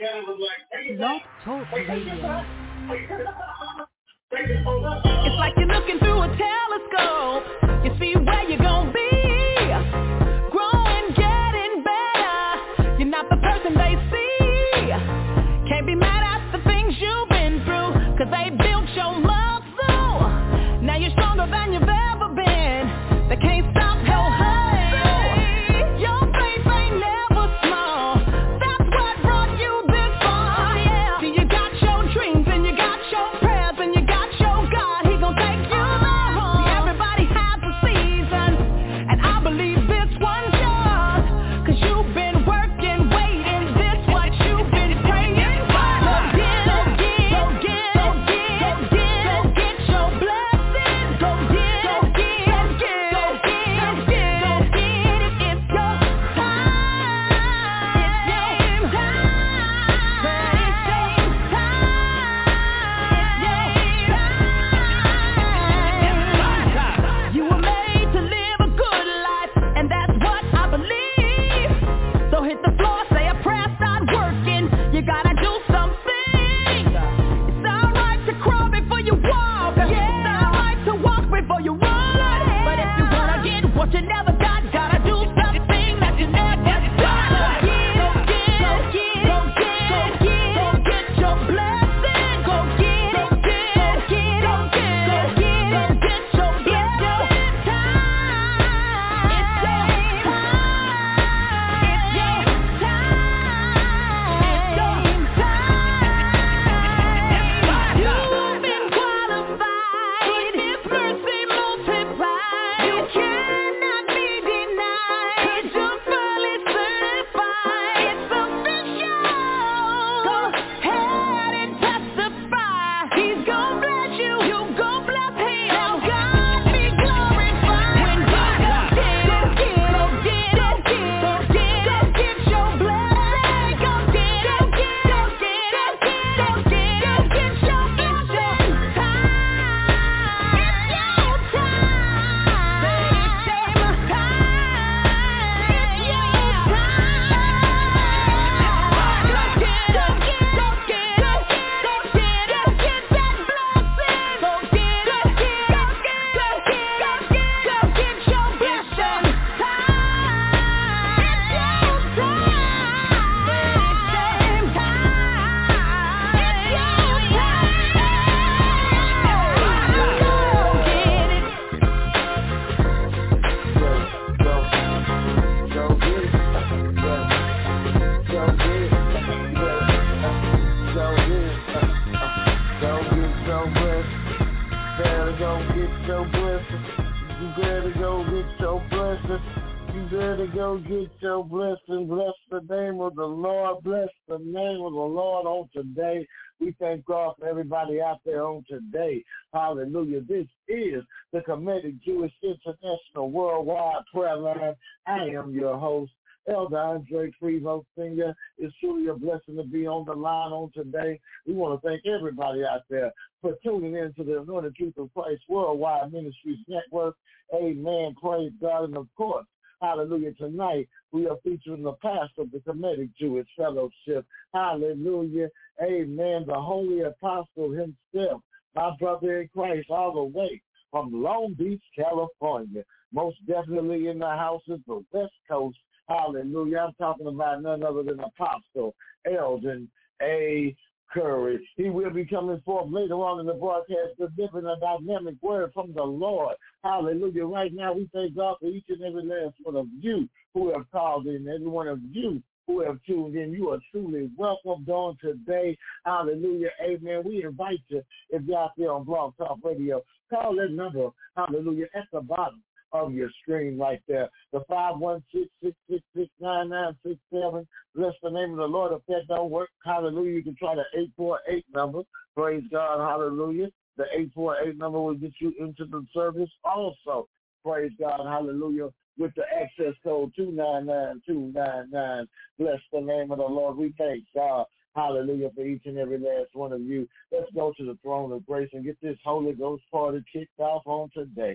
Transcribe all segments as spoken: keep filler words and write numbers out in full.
Blog Talk Radio. It's like you're looking through a telescope. You see where you're gonna be. Growing, getting better. You're not the person they see. Can't be mad at the things you've been through, cause they built your muscle. Now you're stronger than you've ever been. They can't stop your hustle. Your faith ain't never small. That's what brought you this far. Yeah. See, you got your dreams and you got your prayers and you got your God. He gon' take you home. See, everybody has a season, and I believe this one's yours. Cause you've been working, waiting. This what you've been praying for. So get, so get, so get, so get, so get, so get your blessing. Go get, so get, so get, so get, so get, so get it. It's your time. It's your time. It's your time. You were made to live a good life, and that's what I believe. So hit the floor, say a prayer, start working. You gotta do something. It's alright to crawl before you walk. It's alright to walk before you run. But if you wanna get what you never got, gotta do something that you never got. Go get, go get, go get, go get, go get your blessing. Go get, go get, go get, go get, go get, go get your blessing. It's time. It's your time. It's your time. It's your time. You've been qualified. His mercy multiplied. You cannot be denied. Cause you're fully certified. It's official. Go ahead and testify. He's gon' bless you. You gon' bless him. Now God be glorified. When you go get, go get, go get, go get, go get, go get your blessing. Go get, go get, go get, go get, go get, go get your blessing. It's time. It's your time. Say it's your time. It's your time. Go get, go get, go get, go get, go get, go get that blessing. Go get, go get, go get, go get, go get, go get your blessing. Time. It's your time. It's your time. It's your You better go get your blessing. You better go get your blessing. Bless the name of the Lord. Bless the name of the Lord on today. We thank God for everybody out there on today. Hallelujah. This is the Comedic Jewish International Worldwide Prayer Line. I am your host, Elder Andre Trevo Senior It's truly a blessing to be on the line on today. We want to thank everybody out there for tuning in to the Anointed Truth of Christ Worldwide Ministries Network. Amen. Praise God. And of course, hallelujah, tonight we are featuring the pastor of the Comedic Jewish Fellowship. Hallelujah. Amen. The Holy Apostle himself, my brother in Christ, all the way from Long Beach, California. Most definitely in the house is the West Coast. Hallelujah. I'm talking about none other than Apostle Eldon A. Curry. He will be coming forth later on in the broadcast, delivering a dynamic word from the Lord. Hallelujah. Right now, we thank God for each and every last one of you who have called in, every one of you who have tuned in. You are truly welcomed on today. Hallelujah. Amen. We invite you, if you're out there on Blog Talk Radio, call that number, hallelujah, at the bottom of your screen right there. The five one six, six six six, nine nine six seven. Bless the name of the Lord. If that don't work, hallelujah, you can try the eight four eight number. Praise God, hallelujah. The eight four eight number will get you into the service also. Praise God, hallelujah. With the access code two nine nine two nine nine. Bless the name of the Lord. We thank God, hallelujah, for each and every last one of you. Let's go to the throne of grace and get this Holy Ghost party kicked off on today.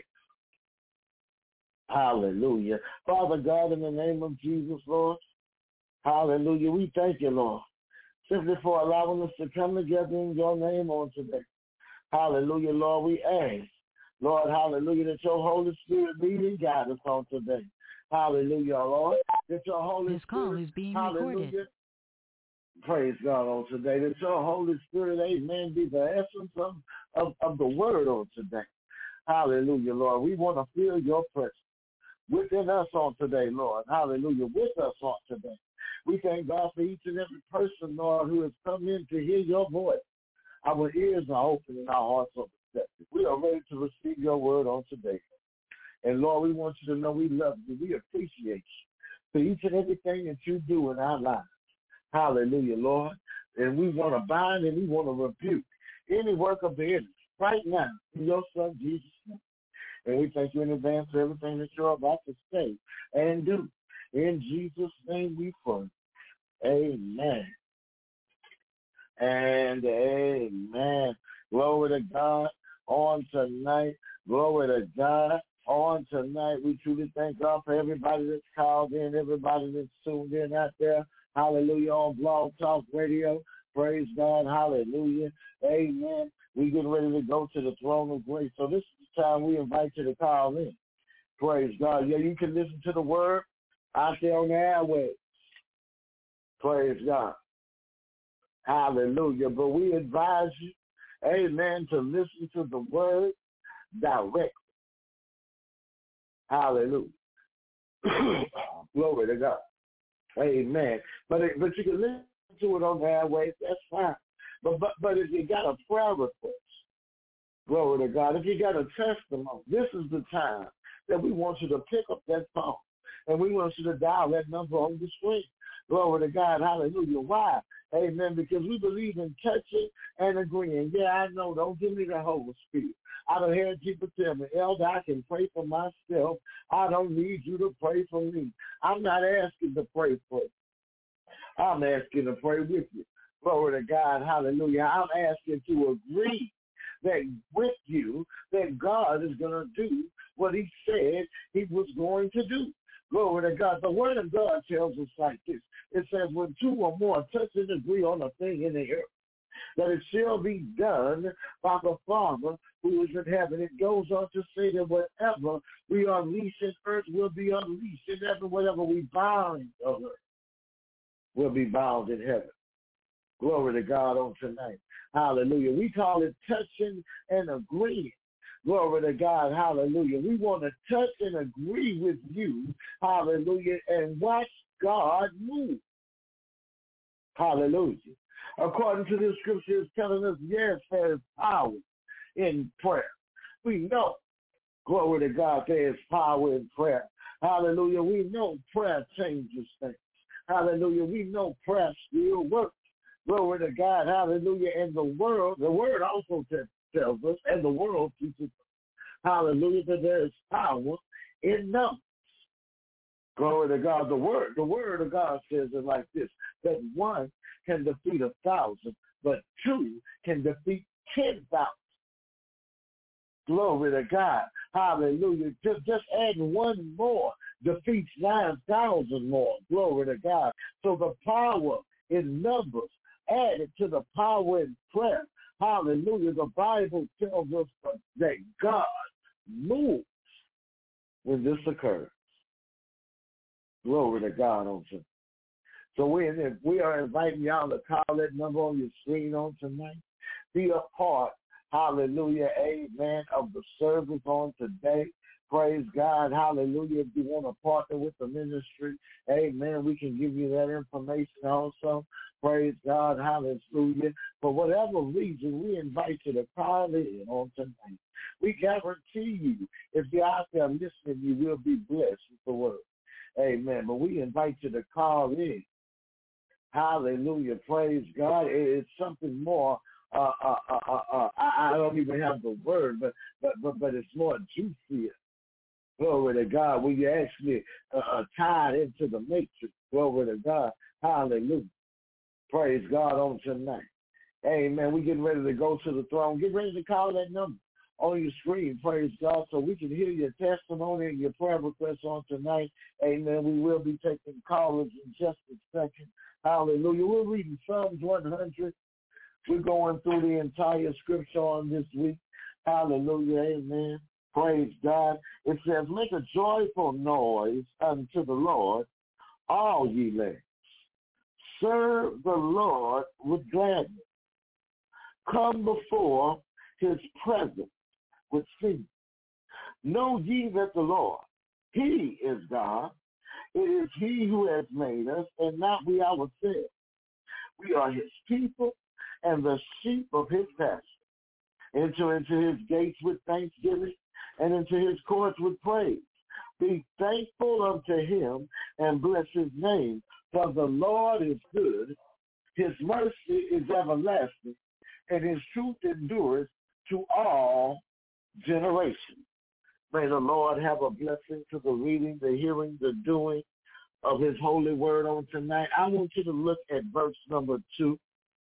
Hallelujah. Father God, in the name of Jesus, Lord, hallelujah, we thank you, Lord, simply for allowing us to come together in your name on today. Hallelujah, Lord, we ask, Lord, hallelujah, that your Holy Spirit lead and guide us on today. Hallelujah, Lord, that your Holy This Spirit, call is being hallelujah, recorded. praise God on today, that your Holy Spirit, amen, be the essence of, of, of the word on today. Hallelujah, Lord. We want to feel your presence within us on today, Lord. Hallelujah, with us on today. We thank God for each and every person, Lord, who has come in to hear your voice. Our ears are open and our hearts are receptive. We are ready to receive your word on today. And, Lord, we want you to know we love you. We appreciate you for each and everything that you do in our lives. Hallelujah, Lord. And we want to bind and we want to rebuke any work of the enemy right now in your Son, Jesus' name. And we thank you in advance for everything that you're about to say and do. In Jesus' name we pray. Amen. And amen. Glory to God on tonight. Glory to God on tonight. We truly thank God for everybody that's called in, everybody that's tuned in out there. Hallelujah on Blog Talk Radio. Praise God. Hallelujah. Amen. We getting ready to go to the throne of grace. So this is the time we invite you to call in. Praise God. Yeah, you can listen to the word out there on the airwaves. Praise God. Hallelujah. But we advise you, amen, to listen to the word directly. Hallelujah. Glory to God. Amen. But it, but you can listen to it on the airwaves. That's fine. But, but but if you got a prayer request, glory to God, if you got a testimony, this is the time that we want you to pick up that phone and we want you to dial that number on the screen. Glory to God. Hallelujah. Why? Amen. Because we believe in touching and agreeing. Yeah, I know. Don't give me the Holy Spirit. I don't hear people tell me, Elder, I can pray for myself. I don't need you to pray for me. I'm not asking to pray for you. I'm asking to pray with you. Glory to God. Hallelujah. I'm asking to agree that with you that God is going to do what he said he was going to do. Glory to God. The word of God tells us like this. It says, when two or more touch and agree on a thing in the earth, that it shall be done by the Father who is in heaven. It goes on to say that whatever we unleash in earth will be unleashed in heaven. Whatever we bind on earth will be bound in heaven. Glory to God on tonight. Hallelujah. We call it touching and agreeing. Glory to God. Hallelujah. We want to touch and agree with you. Hallelujah. And watch God move. Hallelujah. According to the scripture, it's telling us, yes, there is power in prayer. We know, glory to God, there is power in prayer. Hallelujah. We know prayer changes things. Hallelujah. We know prayer still works. Glory to God. Hallelujah. And the world, the word also t- tells us, and the world teaches us, hallelujah, that there is power in numbers. Glory to God. The word, the word of God says it like this, that one can defeat a thousand, but two can defeat ten thousand. Glory to God. Hallelujah. Just, just adding one more defeats nine thousand more. Glory to God. So the power in numbers added to the power in prayer. Hallelujah. The Bible tells us that God moves when this occurs. Glory to God on tonight. So we, we are inviting y'all to call that number on your screen on tonight. Be a part, hallelujah, amen, of the service on today. Praise God, hallelujah. If you want to partner with the ministry, amen, we can give you that information also. Praise God, hallelujah. For whatever reason, we invite you to call in on tonight. We guarantee you, if you're out there listening, you will be blessed with the word. Amen. But we invite you to call in. Hallelujah. Praise God. It's something more. Uh, uh, uh, uh, uh, I, I don't even have the word, but but but, but it's more juicier. Glory to God. When you actually uh, uh, tied into the matrix. Glory to God. Hallelujah. Praise God on tonight. Amen. We're getting ready to go to the throne. Get ready to call that number on your screen, praise God, so we can hear your testimony and your prayer requests on tonight. Amen. We will be taking callers in just a second. Hallelujah. We're reading Psalms one hundred. We're going through the entire scripture on this week. Hallelujah. Amen. Praise God. It says, make a joyful noise unto the Lord, all ye lands. Serve the Lord with gladness. Come before his presence with singing. Know ye that the Lord, he is God. It is he who has made us, and not we ourselves. We are his people and the sheep of his pasture. Enter into his gates with thanksgiving and into his courts with praise. Be thankful unto him and bless his name, for the Lord is good. His mercy is everlasting, and his truth endures to all generations. May the Lord have a blessing to the reading, the hearing, the doing of his holy word on tonight. I want you to look at verse number two.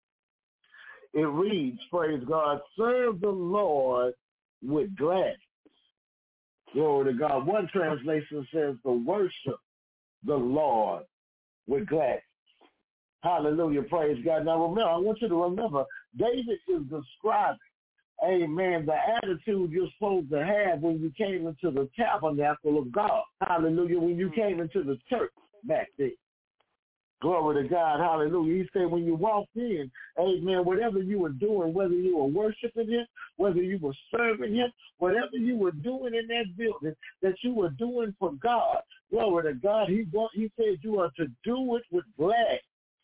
It reads, praise God, serve the Lord with gladness. Glory to God. One translation says to worship the Lord with gladness. Hallelujah. Praise God. Now remember, I want you to remember, David is describing, amen, the attitude you're supposed to have when you came into the tabernacle of God. Hallelujah. When you came into the church back then. Glory to God. Hallelujah. He said when you walked in, amen, whatever you were doing, whether you were worshiping him, whether you were serving him, whatever you were doing in that building, that you were doing for God. Glory to God. He, he said you are to do it with gladness.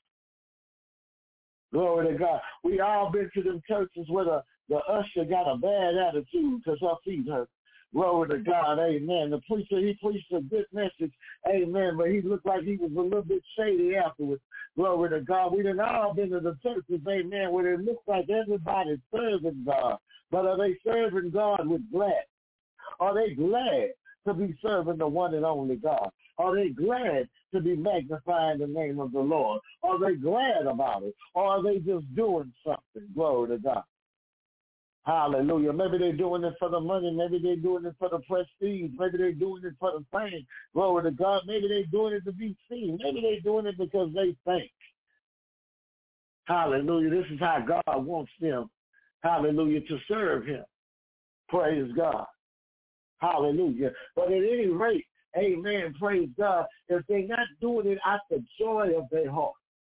Glory to God. We all been to them churches where the, the usher got a bad attitude because her feet hurt. Glory to God, amen. The preacher, he preached a good message, amen, but he looked like he was a little bit shady afterwards. Glory to God. We done all been to the churches, amen, where it looks like everybody's serving God. But are they serving God with glad? Are they glad to be serving the one and only God? Are they glad to be magnifying the name of the Lord? Are they glad about it? Or are they just doing something? Glory to God. Hallelujah. Maybe they're doing it for the money. Maybe they're doing it for the prestige. Maybe they're doing it for the fame. Glory to God. Maybe they're doing it to be seen. Maybe they're doing it because they think. Hallelujah. This is how God wants them, hallelujah, to serve him. Praise God. Hallelujah. But at any rate, amen, praise God, if they're not doing it out the joy of their heart,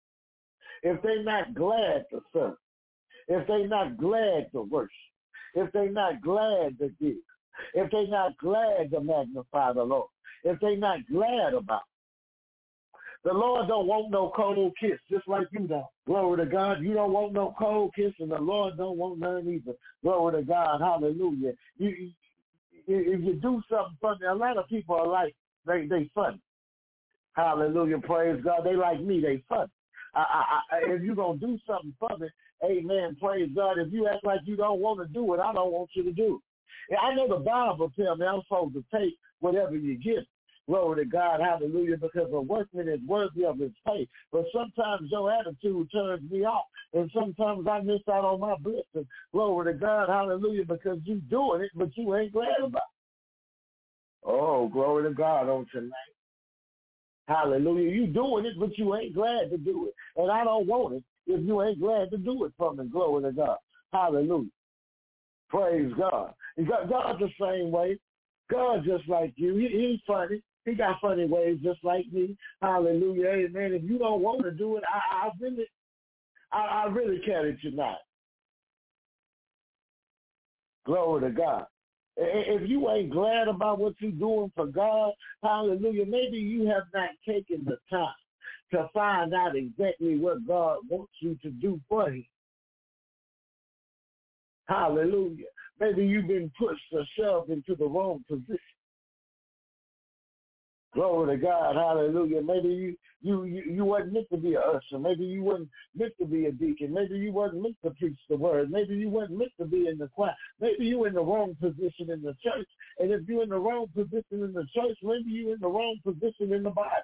if they're not glad to serve, if they're not glad to worship, if they're not glad to give, if they're not glad to magnify the Lord, if they're not glad about it. The Lord don't want no cold kiss, just like you don't. Glory to God. You don't want no cold kiss, and the Lord don't want none either. Glory to God. Hallelujah. You, if you do something funny, a lot of people are like, they, they funny. Hallelujah. Praise God. They like me. They funny. I, I, I, if you're going to do something funny, amen, praise God. If you act like you don't want to do it, I don't want you to do it. I know the Bible tells me I'm supposed to take whatever you give. Glory to God, hallelujah, because a workman is worthy of his pay. But sometimes your attitude turns me off, and sometimes I miss out on my blessing. Glory to God, hallelujah, because you doing it, but you ain't glad about it. Oh, glory to God on tonight. Hallelujah. You doing it, but you ain't glad to do it. And I don't want it if you ain't glad to do it for me. Glory to God. Hallelujah. Praise God. And God, God's the same way. God just like you. He, he's funny. He got funny ways just like me. Hallelujah. Amen. If you don't want to do it, I, I really, I, I really care that you're not. Glory to God. If you ain't glad about what you're doing for God, hallelujah, maybe you have not taken the time to find out exactly what God wants you to do for him. Hallelujah. Maybe you've been pushed or shoved into the wrong position. Glory to God, hallelujah. Maybe you you you, you wasn't meant to be an usher. Maybe you wasn't meant to be a deacon. Maybe you wasn't meant to preach the word. Maybe you wasn't meant to be in the choir. Maybe you in the wrong position in the church. And if you're in the wrong position in the church, maybe you're in the wrong position in the Bible.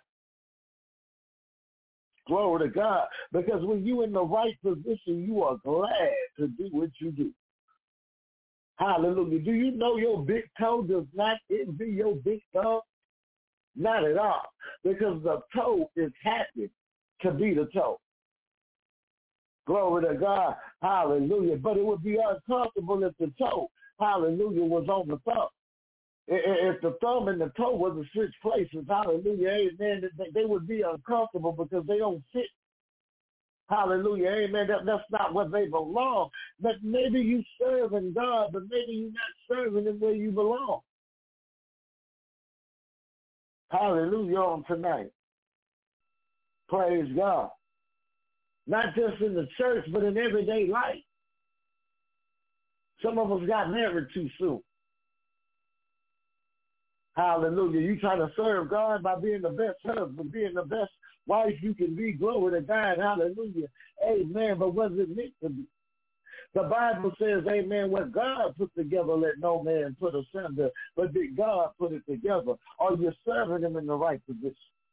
Glory to God. Because when you're in the right position, you are glad to do what you do. Hallelujah. Do you know your big toe does not envy your big thumb? Not at all. Because the toe is happy to be the toe. Glory to God. Hallelujah. But it would be uncomfortable if the toe, hallelujah, was on the thumb. If the thumb and the toe were to switch places, hallelujah, amen, they would be uncomfortable because they don't fit. Hallelujah, amen. That, that's not what they belong. But maybe you serving God, but maybe you're not serving Him where you belong. Hallelujah on tonight. Praise God. Not just in the church, but in everyday life. Some of us got married too soon. Hallelujah. You trying to serve God by being the best husband, being the best wife you can be. Glory to God. Hallelujah. Amen. But what is it meant to be? The Bible says, amen, what God put together, let no man put asunder. But did God put it together? Are you serving Him in the right position?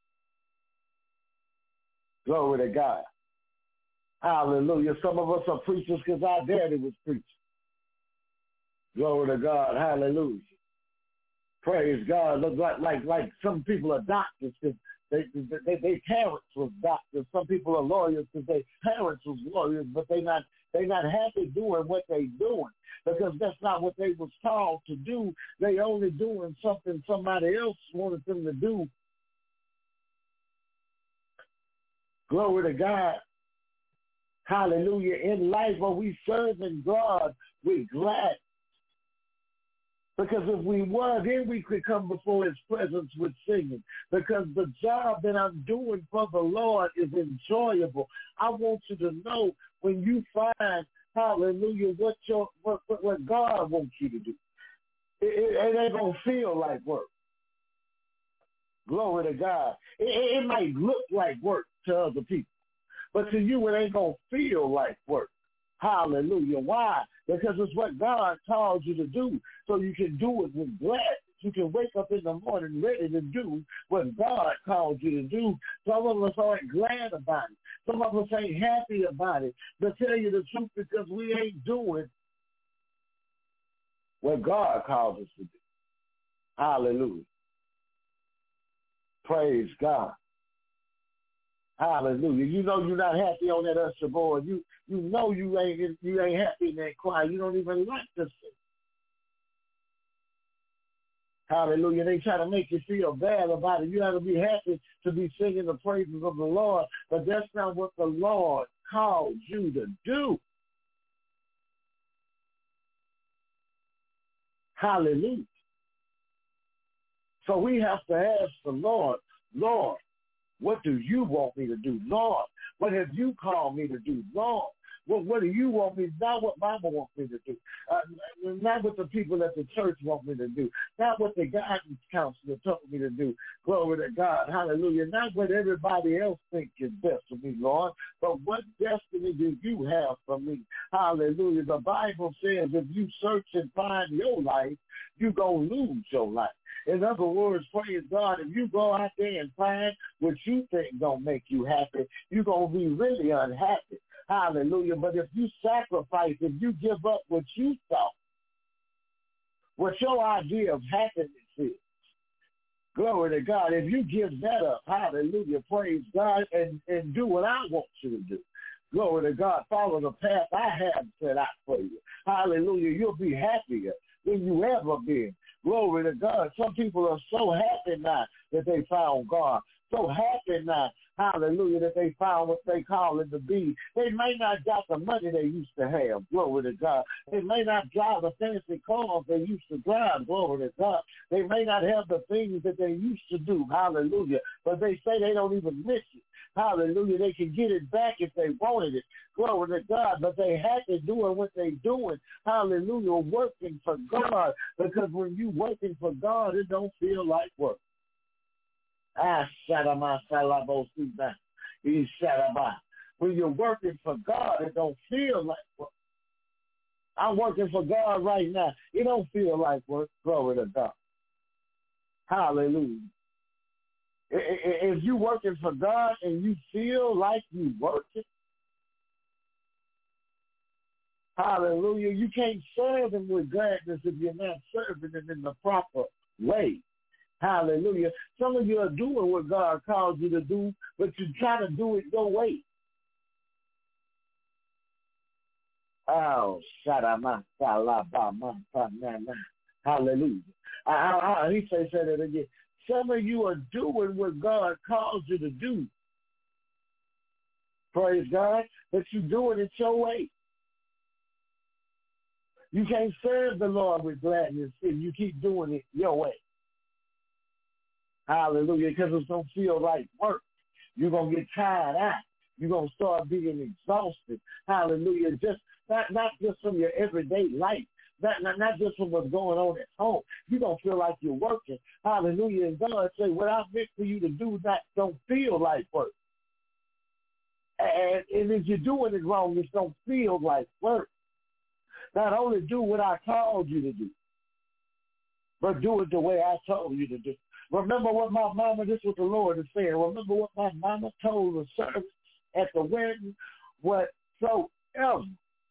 Glory to God. Hallelujah. Some of us are preachers because our daddy was preaching. Glory to God. Hallelujah. Praise God. Look like like like some people are doctors because they, they, they parents was doctors. Some people are lawyers because their parents was lawyers, but they not they not happy doing what they doing because that's not what they was taught to do. They only doing something somebody else wanted them to do. Glory to God. Hallelujah. In life, when we serving God, we're glad. Because if we were, then we could come before His presence with singing. Because the job that I'm doing for the Lord is enjoyable. I want you to know when you find, hallelujah, what your what, what God wants you to do. It, it, it ain't going to feel like work. Glory to God. It, it might look like work to other people. But to you, it ain't going to feel like work. Hallelujah. Why? Because it's what God called you to do, so you can do it with gladness. You can wake up in the morning ready to do what God called you to do. Some of us aren't glad about it. Some of us ain't happy about it. To tell you the truth, because we ain't doing what God called us to do. Hallelujah. Praise God. Hallelujah. You know you're not happy on that usher board. You you know you ain't you ain't happy in that choir. You don't even like to sing. Hallelujah. They try to make you feel bad about it. You have to be happy to be singing the praises of the Lord, but that's not what the Lord called you to do. Hallelujah. So we have to ask the Lord, Lord, what do you want me to do? Lord, what have you called me to do? Lord, what, what do you want me to do? Not what Mama wants me to do. Uh, not what the people at the church want me to do. Not what the guidance counselor told me to do. Glory to God. Hallelujah. Not what everybody else thinks is best for me, Lord, but what destiny do you have for me? Hallelujah. The Bible says if you search and find your life, you're going to lose your life. In other words, praise God, if you go out there and find what you think going to make you happy, you're going to be really unhappy. Hallelujah. But if you sacrifice, if you give up what you thought, what your idea of happiness is, glory to God, if you give that up, hallelujah, praise God, and, and do what I want you to do. Glory to God, follow the path I have set out for you. Hallelujah, you'll be happier than you ever been. Glory to God. Some people are so happy now that they found God. So happy now, hallelujah, that they found what they call it to be. They may not got the money they used to have, glory to God. They may not drive the fancy cars they used to drive, glory to God. They may not have the things that they used to do, hallelujah, but they say they don't even miss it. Hallelujah. They can get it back if they wanted it. Glory to God. But they happy doing what they're doing. Hallelujah. Working for God. Because when you working for God, it don't feel like work. Ah, Shadama Salabosina. He Shadama. When you're working for God, it don't feel like work. I'm working for God right now. It don't feel like work. Glory to God. Hallelujah. If you working for God and you feel like you working, Hallelujah. You can't serve him with gladness if you're not serving him in the proper way. Hallelujah. Some of you are doing what God calls you to do, but you're trying to do it your way. Oh, hallelujah. I, I, I, he said it again. Some of you are doing what God calls you to do. Praise God. But you're doing it your way. You can't serve the Lord with gladness if you keep doing it your way. Hallelujah. Because it's going to feel like work. You're going to get tired out. You're going to start being exhausted. Hallelujah. Just not, not just from your everyday life. Not, not, not just from what's going on at home. You're going to feel like you're working. Hallelujah. And God say, what I meant for you to do, not don't feel like work. And, and if you're doing it wrong, it don't feel like work. Not only do what I called you to do, but do it the way I told you to do. Remember what my mama, this is what the Lord is saying. Remember what my mama told the servants at the wedding, whatsoever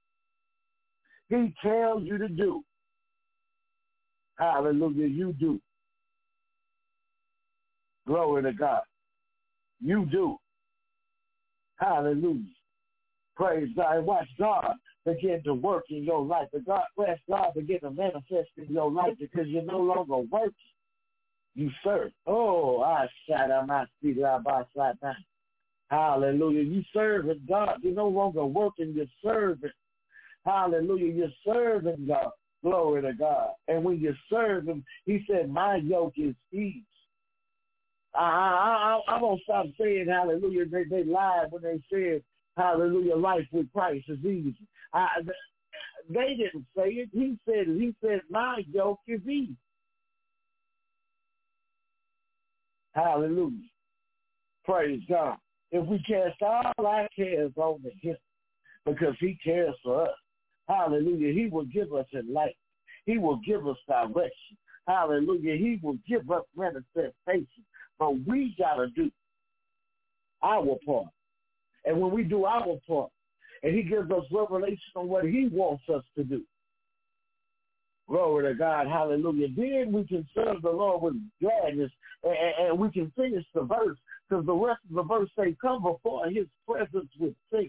he tells you to do. Hallelujah, you do. Glory to God. You do. Hallelujah. Praise God. And watch God begin to work in your life. The God, watch God begin to manifest in your life because you're no longer working. You serve. Oh, I shout out my feet. Hallelujah. You serving God. You're no longer working. You're serving. Hallelujah. You're serving God. Glory to God. And when you serve him, he said, my yoke is easy. I, I, I, I'm going to stop saying hallelujah. They, they lied when they said, hallelujah, life with Christ is easy. I, they didn't say it. He said it. He said, my yoke is easy. Hallelujah. Praise God. If we cast all our cares on him, because he cares for us, hallelujah, he will give us enlightenment. He will give us direction. Hallelujah. He will give us manifestation. But we got to do our part. And when we do our part, and he gives us revelation on what he wants us to do, glory to God, hallelujah, then we can serve the Lord with gladness, and, and we can finish the verse, because the rest of the verse say, come before his presence with singing.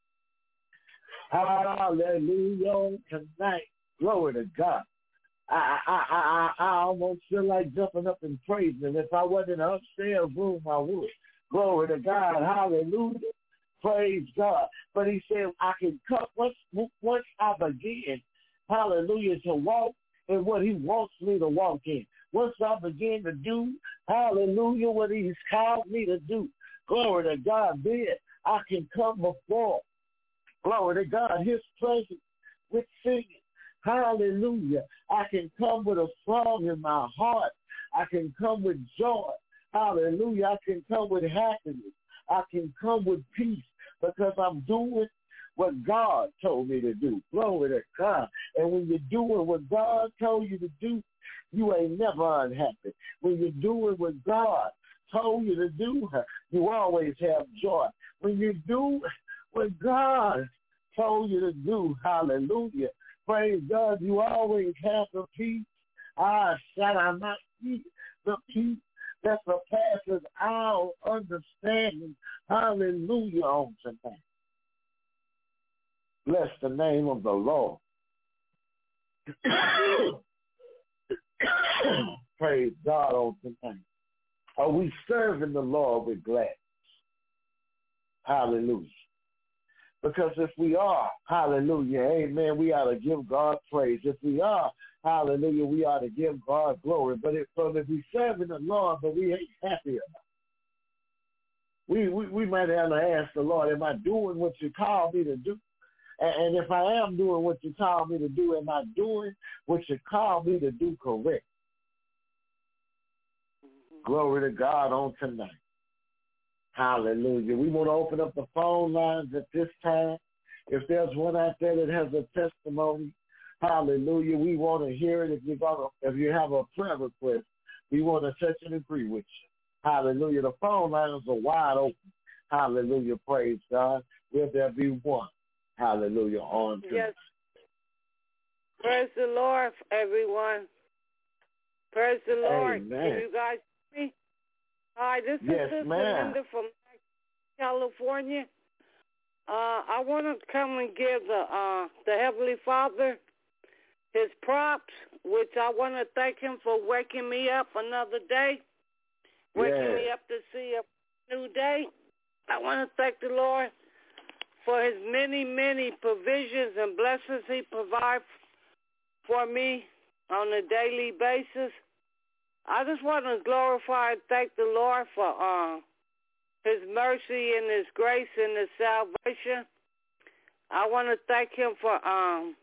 Hallelujah tonight. Glory to God. I, I, I, I, I almost feel like jumping up and praising him. If I wasn't in an upstairs room, I would. Glory to God. Hallelujah. Praise God. But he said, I can come once, once I begin, hallelujah, to walk in what he wants me to walk in. Once I begin to do, hallelujah, what he's called me to do. Glory to God. Then I can come before, glory to God, his presence with singing. Hallelujah. I can come with a song in my heart. I can come with joy. Hallelujah. I can come with happiness. I can come with peace because I'm doing what God told me to do. Glory to God. And when you're doing what God told you to do, you ain't never unhappy. When you're doing what God told you to do, you always have joy. When you do what God told you to do, hallelujah, praise God, you always have the peace. Ah, shall I not see the peace that surpasses our understanding? Hallelujah on tonight. Bless the name of the Lord. Praise God on tonight. Are we serving the Lord with gladness? Hallelujah. Because if we are, hallelujah, amen, we ought to give God praise. If we are, hallelujah, we ought to give God glory. But if, but if we're serving the Lord, but we ain't happy about it, we, we, we might have to ask the Lord, am I doing what you called me to do? And, and if I am doing what you called me to do, am I doing what you called me to do correct? Mm-hmm. Glory to God on tonight. Hallelujah. We want to open up the phone lines at this time. If there's one out there that has a testimony, hallelujah, we want to hear it. If you got a, if you have a prayer request, we want to touch and agree with you. Hallelujah. The phone lines are wide open. Hallelujah. Praise God. Will there be one? Hallelujah. On to yes. Praise the Lord, everyone. Praise the Lord. Amen. Can you guys hear me? Hi, this is Yes, Sister ma'am. Linda from California. Uh, I want to come and give the uh, the Heavenly Father his props, which I want to thank him for waking me up another day, waking Yeah. me up to see a new day. I want to thank the Lord for his many, many provisions and blessings he provides for me on a daily basis. I just want to glorify and thank the Lord for uh, his mercy and his grace and his salvation. I want to thank him for um,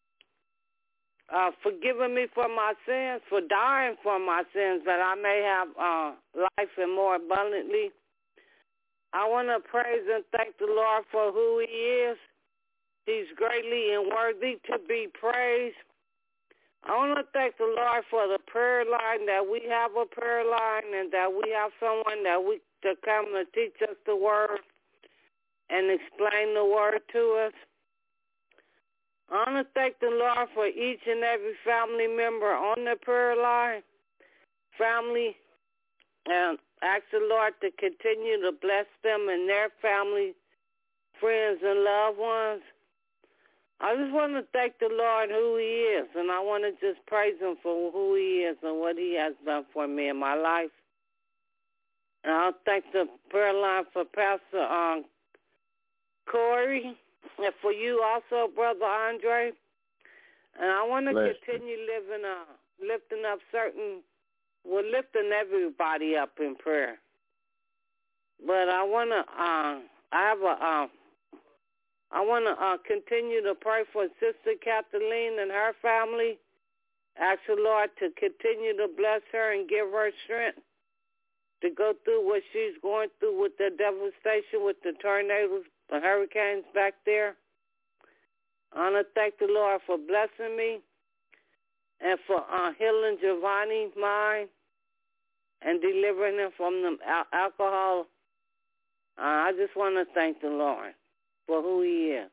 uh, forgiving me for my sins, for dying for my sins, that I may have uh, life and more abundantly. I want to praise and thank the Lord for who he is. He's greatly and worthy to be praised. I want to thank the Lord for the prayer line, that we have a prayer line and that we have someone that we to come and teach us the word and explain the word to us. I want to thank the Lord for each and every family member on the prayer line, family, and ask the Lord to continue to bless them and their family, friends, and loved ones. I just want to thank the Lord who he is, and I want to just praise him for who he is and what he has done for me in my life. And I'll thank the prayer line for Pastor um, Corey, and for you also, Brother Andre. And I want to Bless continue living, uh, lifting up certain, well, lifting everybody up in prayer. But I want to, uh, I have a, uh, I want to uh, continue to pray for Sister Kathleen and her family. Ask the Lord to continue to bless her and give her strength to go through what she's going through with the devastation, with the tornadoes, the hurricanes back there. I want to thank the Lord for blessing me and for uh, healing Giovanni's mind and delivering him from the al- alcohol. Uh, I just want to thank the Lord for who he is.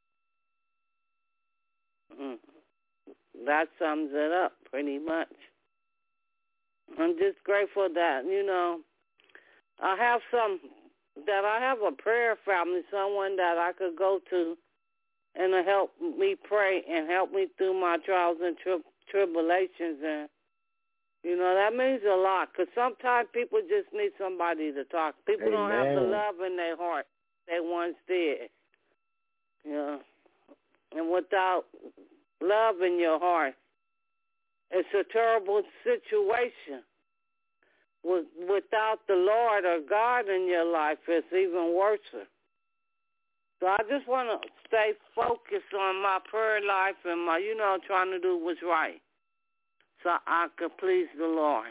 Mm. That sums it up pretty much. I'm just grateful that, you know, I have some, that I have a prayer family, someone that I could go to and to help me pray and help me through my trials and tri- tribulations. And, you know, that means a lot, because sometimes people just need somebody to talk. People Amen. don't have the love in their heart they once did. You know, and without love in your heart, it's a terrible situation. With, without the Lord or God in your life, it's even worse. So I just want to stay focused on my prayer life and my, you know, trying to do what's right, so I could please the Lord.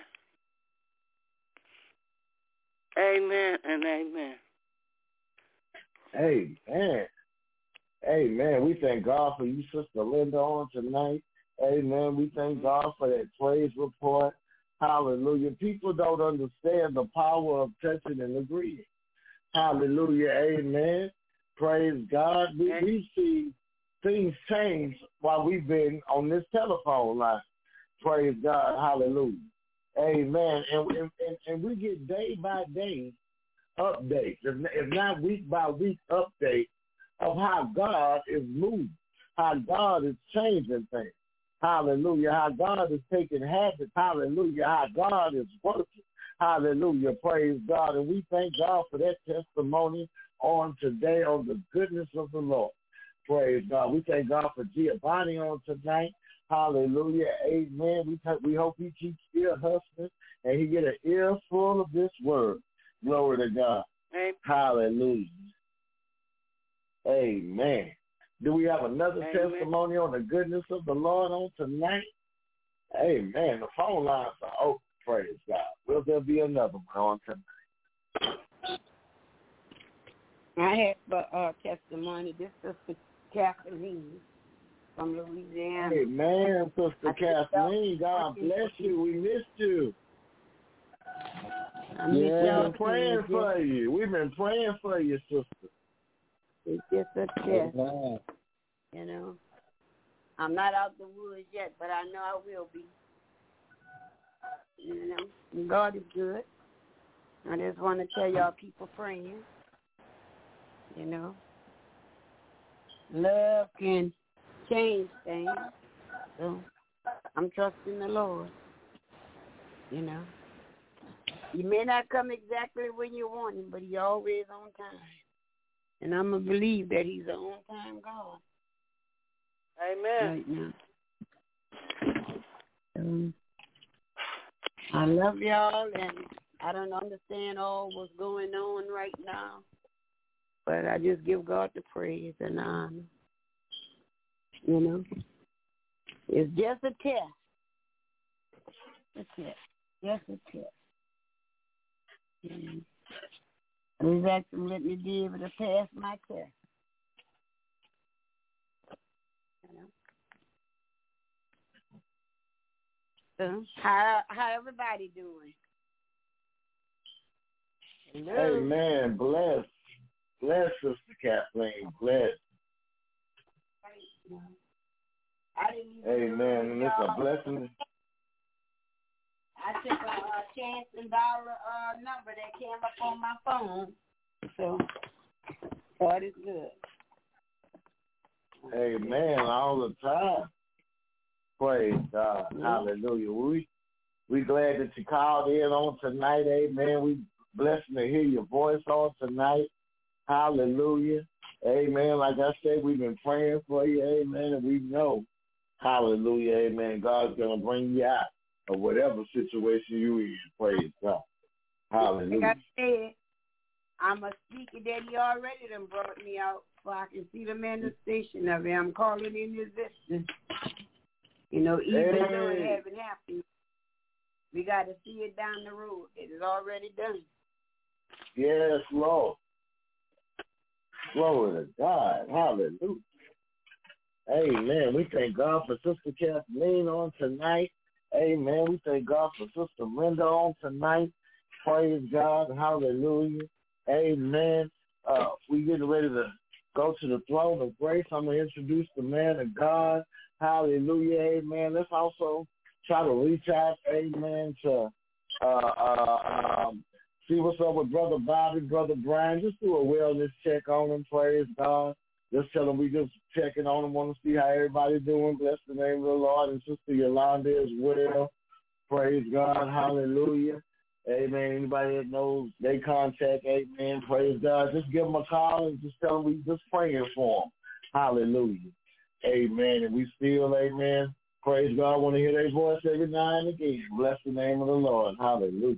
Amen and amen. Amen. Amen. We thank God for you, Sister Linda, on tonight. Amen. We thank God for that praise report. Hallelujah. People don't understand the power of touching and agreeing. Hallelujah. Amen. Praise God. We, we see things change while we've been on this telephone line. Praise God. Hallelujah. Amen. And, and, and we get day by day updates, if not week by week updates of how God is moving, how God is changing things. Hallelujah. How God is taking habits. Hallelujah. How God is working. Hallelujah. Praise God. And we thank God for that testimony on today on the goodness of the Lord. Praise God. We thank God for Giovanni on tonight. Hallelujah. Amen. We th- we hope he keeps still hustling and he get an ear full of this word. Glory to God. Amen. Hallelujah. Amen. Do we have another Amen. testimony on the goodness of the Lord on tonight? Amen. The phone lines are open. Praise God. Will there be another one on tonight? I have a uh, testimony. This is Sister Kathleen from Louisiana. Amen, Sister I Kathleen. God bless you. We missed you. I Yeah, miss we've y'all been praying too. for you. We've been praying for you, sister. It's just a test, Amen. you know. I'm not out the woods yet, but I know I will be. You know, God is good. I just want to tell y'all, people praying. You know, love can change things. So I'm trusting the Lord. You know, He may not come exactly when you want Him, but He always on time. And I'm going to believe that He's an on-time God. Amen. Right now. Um, I love y'all, and I don't understand all what's going on right now, but I just give God the praise and honor. You know, it's just a test. A test. Just a test. Mm-hmm. He's actually let me be able to pass my test. You know? So, how how everybody doing? Hello? Amen. Bless. Bless, Sister Kathleen. Bless. I didn't even Amen. And it's a blessing. I took a, a chance and dollar uh, number that came up on my phone. So, God is good. Amen. All the time. Praise God. Mm-hmm. Hallelujah. We we glad that you called in on tonight. Amen. We blessed to hear your voice on tonight. Hallelujah. Amen. Like I said, we've been praying for you. Amen. And we know, hallelujah, amen, God's going to bring you out of whatever situation you in. Praise God. Hallelujah. Like I said, I'm a speaker that He already done brought me out so I can see the manifestation of it. I'm calling in existence. You know, even hey. though it hasn't happened, we got to see it down the road. It is already done. Yes, Lord. Glory to God. Hallelujah. Amen. We thank God for Sister Kathleen on tonight. Amen. We thank God for Sister Linda on tonight. Praise God. Hallelujah. Amen. Uh, we getting ready to go to the throne of grace. I'm going to introduce the man of God. Hallelujah. Amen. Let's also try to reach out, amen, to uh, uh, um, see what's up with Brother Bobby, Brother Brian. Just do a wellness check on them. Praise God. Just tell them we just checking on them, want to see how everybody's doing. Bless the name of the Lord. And Sister Yolanda as well. Praise God. Hallelujah. Amen. Anybody that knows, they contact, amen. Praise God. Just give them a call and just tell them we just praying for them. Hallelujah. Amen. And we still, amen. Praise God. Want to hear their voice every now and again. Bless the name of the Lord. Hallelujah.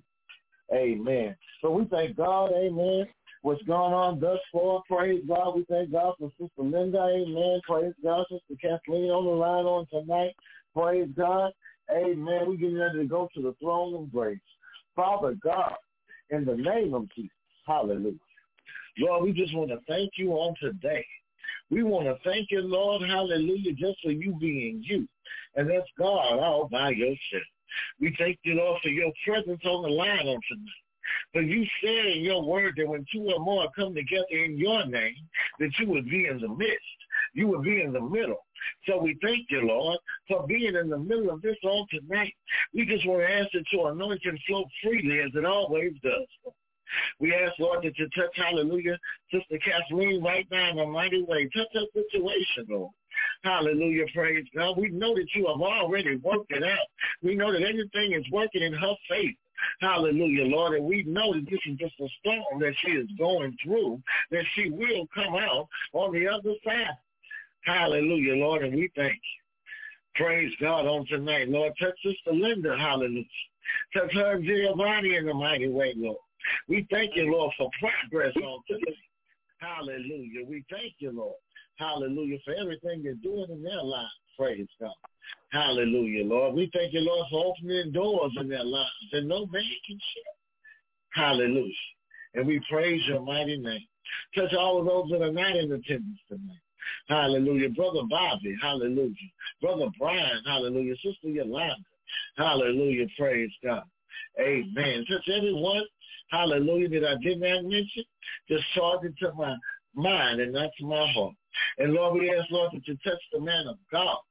Amen. So we thank God, amen, what's going on thus far. Praise God. We thank God for Sister Linda, amen. Praise God. Sister Kathleen on the line on tonight. Praise God. Amen. We're getting ready to go to the throne of grace. Father God, in the name of Jesus, hallelujah. Lord, we just want to thank you on today. We want to thank you, Lord, hallelujah, just for you being you. And that's God all by yourself. We thank you, Lord, for your presence on the line on tonight. For you said in your word that when two or more come together in your name, that you would be in the midst. You would be in the middle. So we thank you, Lord, for being in the middle of this on tonight. We just want to ask that your anointing flow freely as it always does. We ask, Lord, that you touch, hallelujah, Sister Kathleen right now in a mighty way. Touch her situation, Lord. Hallelujah, praise God. We know that you have already worked it out. We know that everything is working in her faith. Hallelujah, Lord. And we know that this is just a storm that she is going through, that she will come out on the other side. Hallelujah, Lord, and we thank you. Praise God on tonight, Lord. Touch Sister Linda, hallelujah. Touch her and Giovanni in a mighty way, Lord. We thank you, Lord, for progress on today. Hallelujah. We thank you, Lord. Hallelujah, for everything you're doing in their lives. Praise God. Hallelujah, Lord. We thank you, Lord, for opening doors in their lives that no man can shut. Hallelujah. And we praise your mighty name. Touch all of those that are not in attendance tonight. Hallelujah. Brother Bobby, hallelujah. Brother Brian, hallelujah. Sister Yolanda, hallelujah. Praise God. Amen. Touch everyone, hallelujah, that I did not mention. Just charge it to my mind and not to my heart. And Lord, we ask, Lord, that you touch the man of God.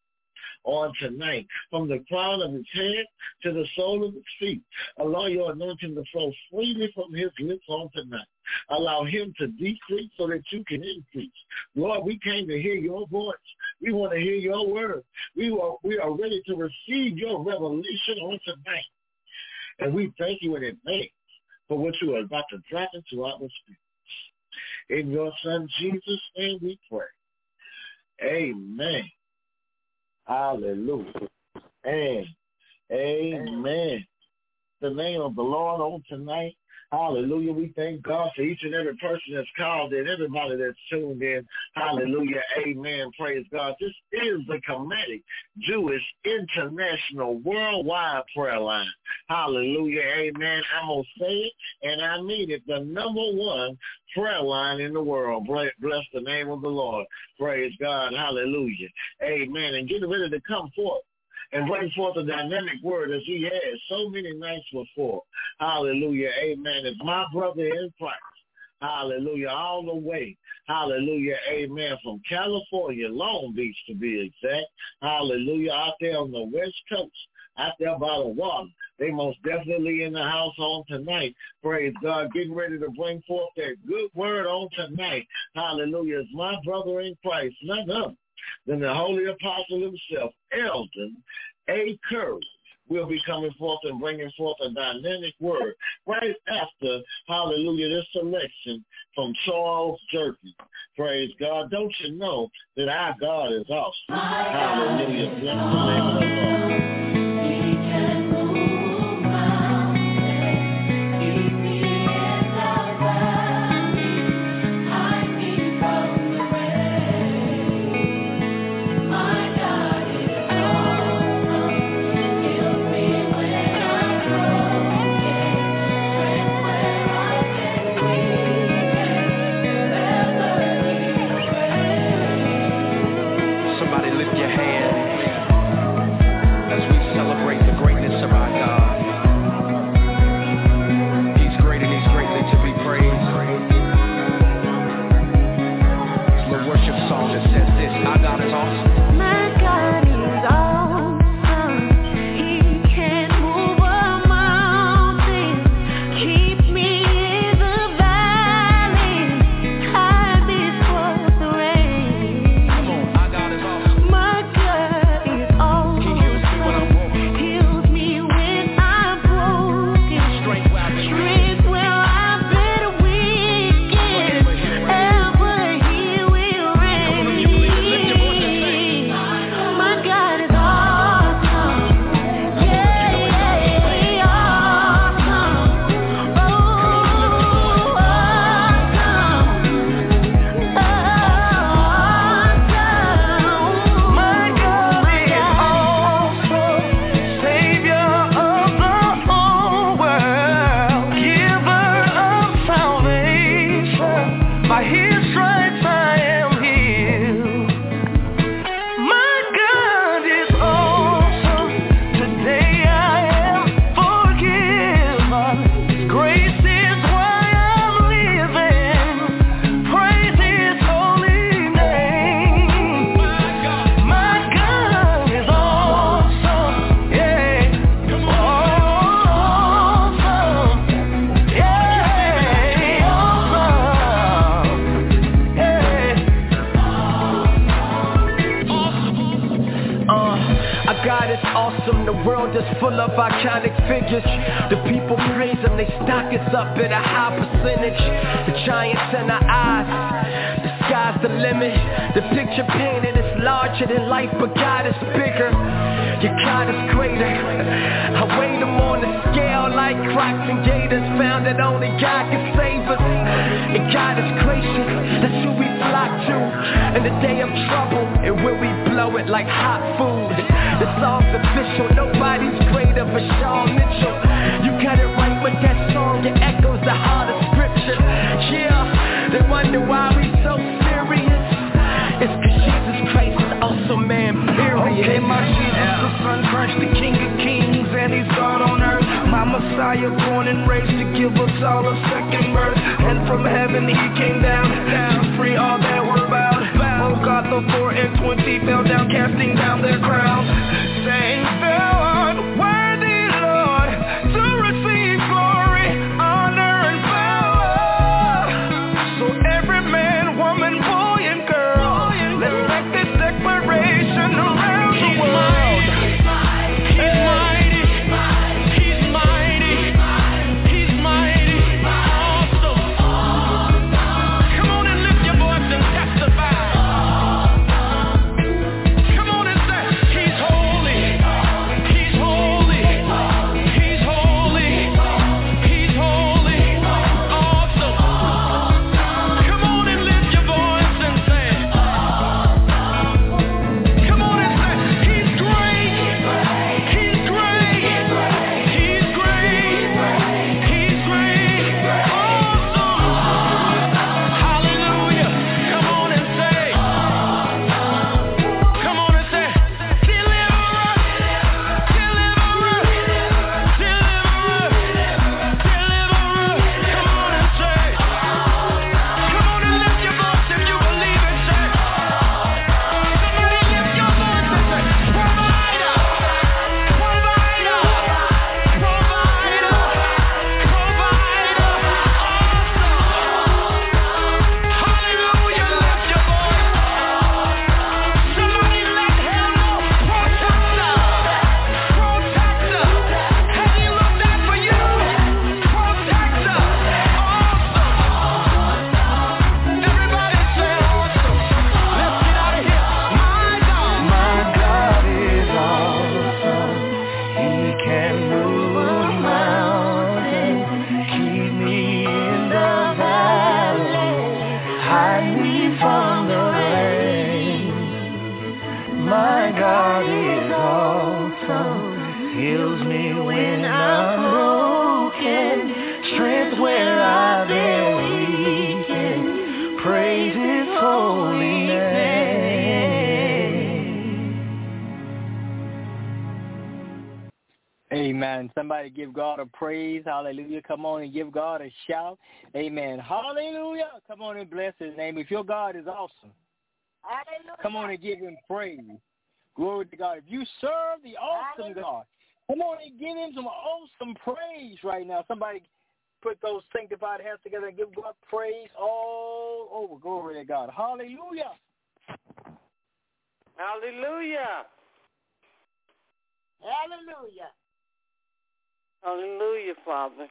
on tonight, from the crown of his head to the sole of his feet. Allow your anointing to flow freely from his lips on tonight. Allow him to decrease so that you can increase. Lord, we came to hear your voice. We want to hear your word. We are, we are ready to receive your revelation on tonight. And we thank you in advance for what you are about to drop into our spirits. In your son Jesus' name we pray. Amen. Hallelujah. And amen. The name of the Lord on tonight. Hallelujah. We thank God for each and every person that's called in, everybody that's tuned in. Hallelujah. Amen. Praise God. This is the Kemetic Jewish International Worldwide Prayer Line. Hallelujah. Amen. I'm going to say it, and I mean it. The number one prayer line in the world. Bless the name of the Lord. Praise God. Hallelujah. Amen. And get ready to come forth and bring forth a dynamic word as he has so many nights before. Hallelujah. Amen. It's my brother in Christ. Hallelujah. All the way. Hallelujah. Amen. From California, Long Beach to be exact. Hallelujah. Out there on the West Coast. Out there by the water. They most definitely in the house on tonight. Praise God. Getting ready to bring forth that good word on tonight. Hallelujah. It's my brother in Christ. None other than the Holy Apostle himself, Eldon A. Curry, will be coming forth and bringing forth a dynamic word right after, hallelujah, this selection from Charles Jerky. Praise God. Don't you know that our God is awesome? Hallelujah. Bless the name of the Lord. Full of iconic figures. The people praise them, they stock us up at a high percentage. The giants in our eyes, the sky's the limit. The picture painted is larger than life, but God is bigger. Your God is greater. I weigh them on the scale like Crocs and Gators. Found that only God can save us. And God is gracious, that's who we flock to. In the day of trouble, and when we blow it like hot food. The song's official, nobody's greater but Sean Mitchell. You got it right with that song, it echoes the heart of scripture. Yeah, they wonder why we so serious. It's cause Jesus Christ is also man, period. Okay, my Jesus, the Son Christ, the King of Kings, and he's God on earth. My Messiah, born and raised to give us all a second birth. And from heaven he came down to free all that were bound. Oh God, the four and twenty fell down, casting down their crowns. God is awesome. Heals me when I'm broken. Strength where I've been weakened. Praise His holy name. Amen. Somebody give God a praise. Hallelujah. Come on and give God a shout. Amen. Hallelujah. Come on and bless His name. If your God is awesome, Hallelujah. come on and give Him praise. Glory to God. If you serve the awesome Hallelujah. God, come on and give Him some awesome praise right now. Somebody put those sanctified hands together and give God praise all over. Glory to God. Hallelujah. Hallelujah. Hallelujah. Hallelujah, Father.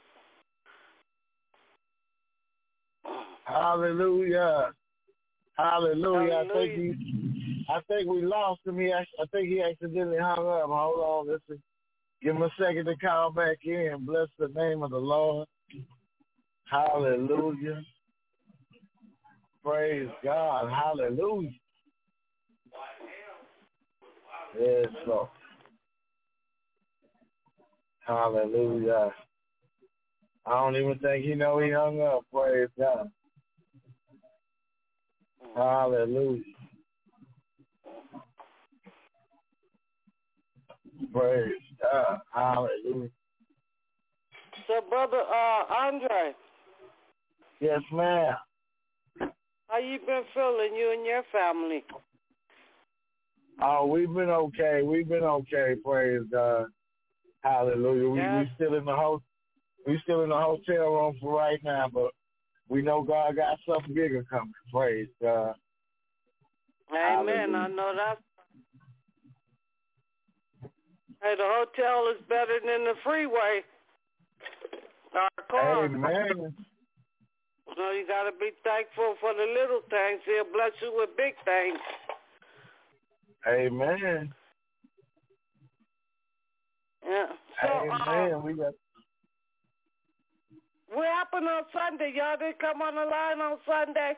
Hallelujah. Hallelujah. Hallelujah. I think he, I think we lost him. He, I think he accidentally hung up. Hold on, listen. Give him a second to call back in. Bless the name of the Lord. Hallelujah. Praise God. Hallelujah. Yes, Lord. Hallelujah. I don't even think he know he hung up. Praise God. Hallelujah. Praise God. Hallelujah. So, Brother uh, Andre. Yes, ma'am. How you been feeling, you and your family? Oh, we've been okay. We've been okay. Praise God. Hallelujah. We Yes. we still in the ho- we still in the hotel room for right now, but we know God got something bigger coming. Praise God. Amen. Hallelujah. I know that. Hey, the hotel is better than the freeway. Our car. Amen. So you got to be thankful for the little things. He'll bless you with big things. Amen. Yeah. So, Amen. uh, we got. what happened on Sunday? Y'all didn't come on the line on Sunday?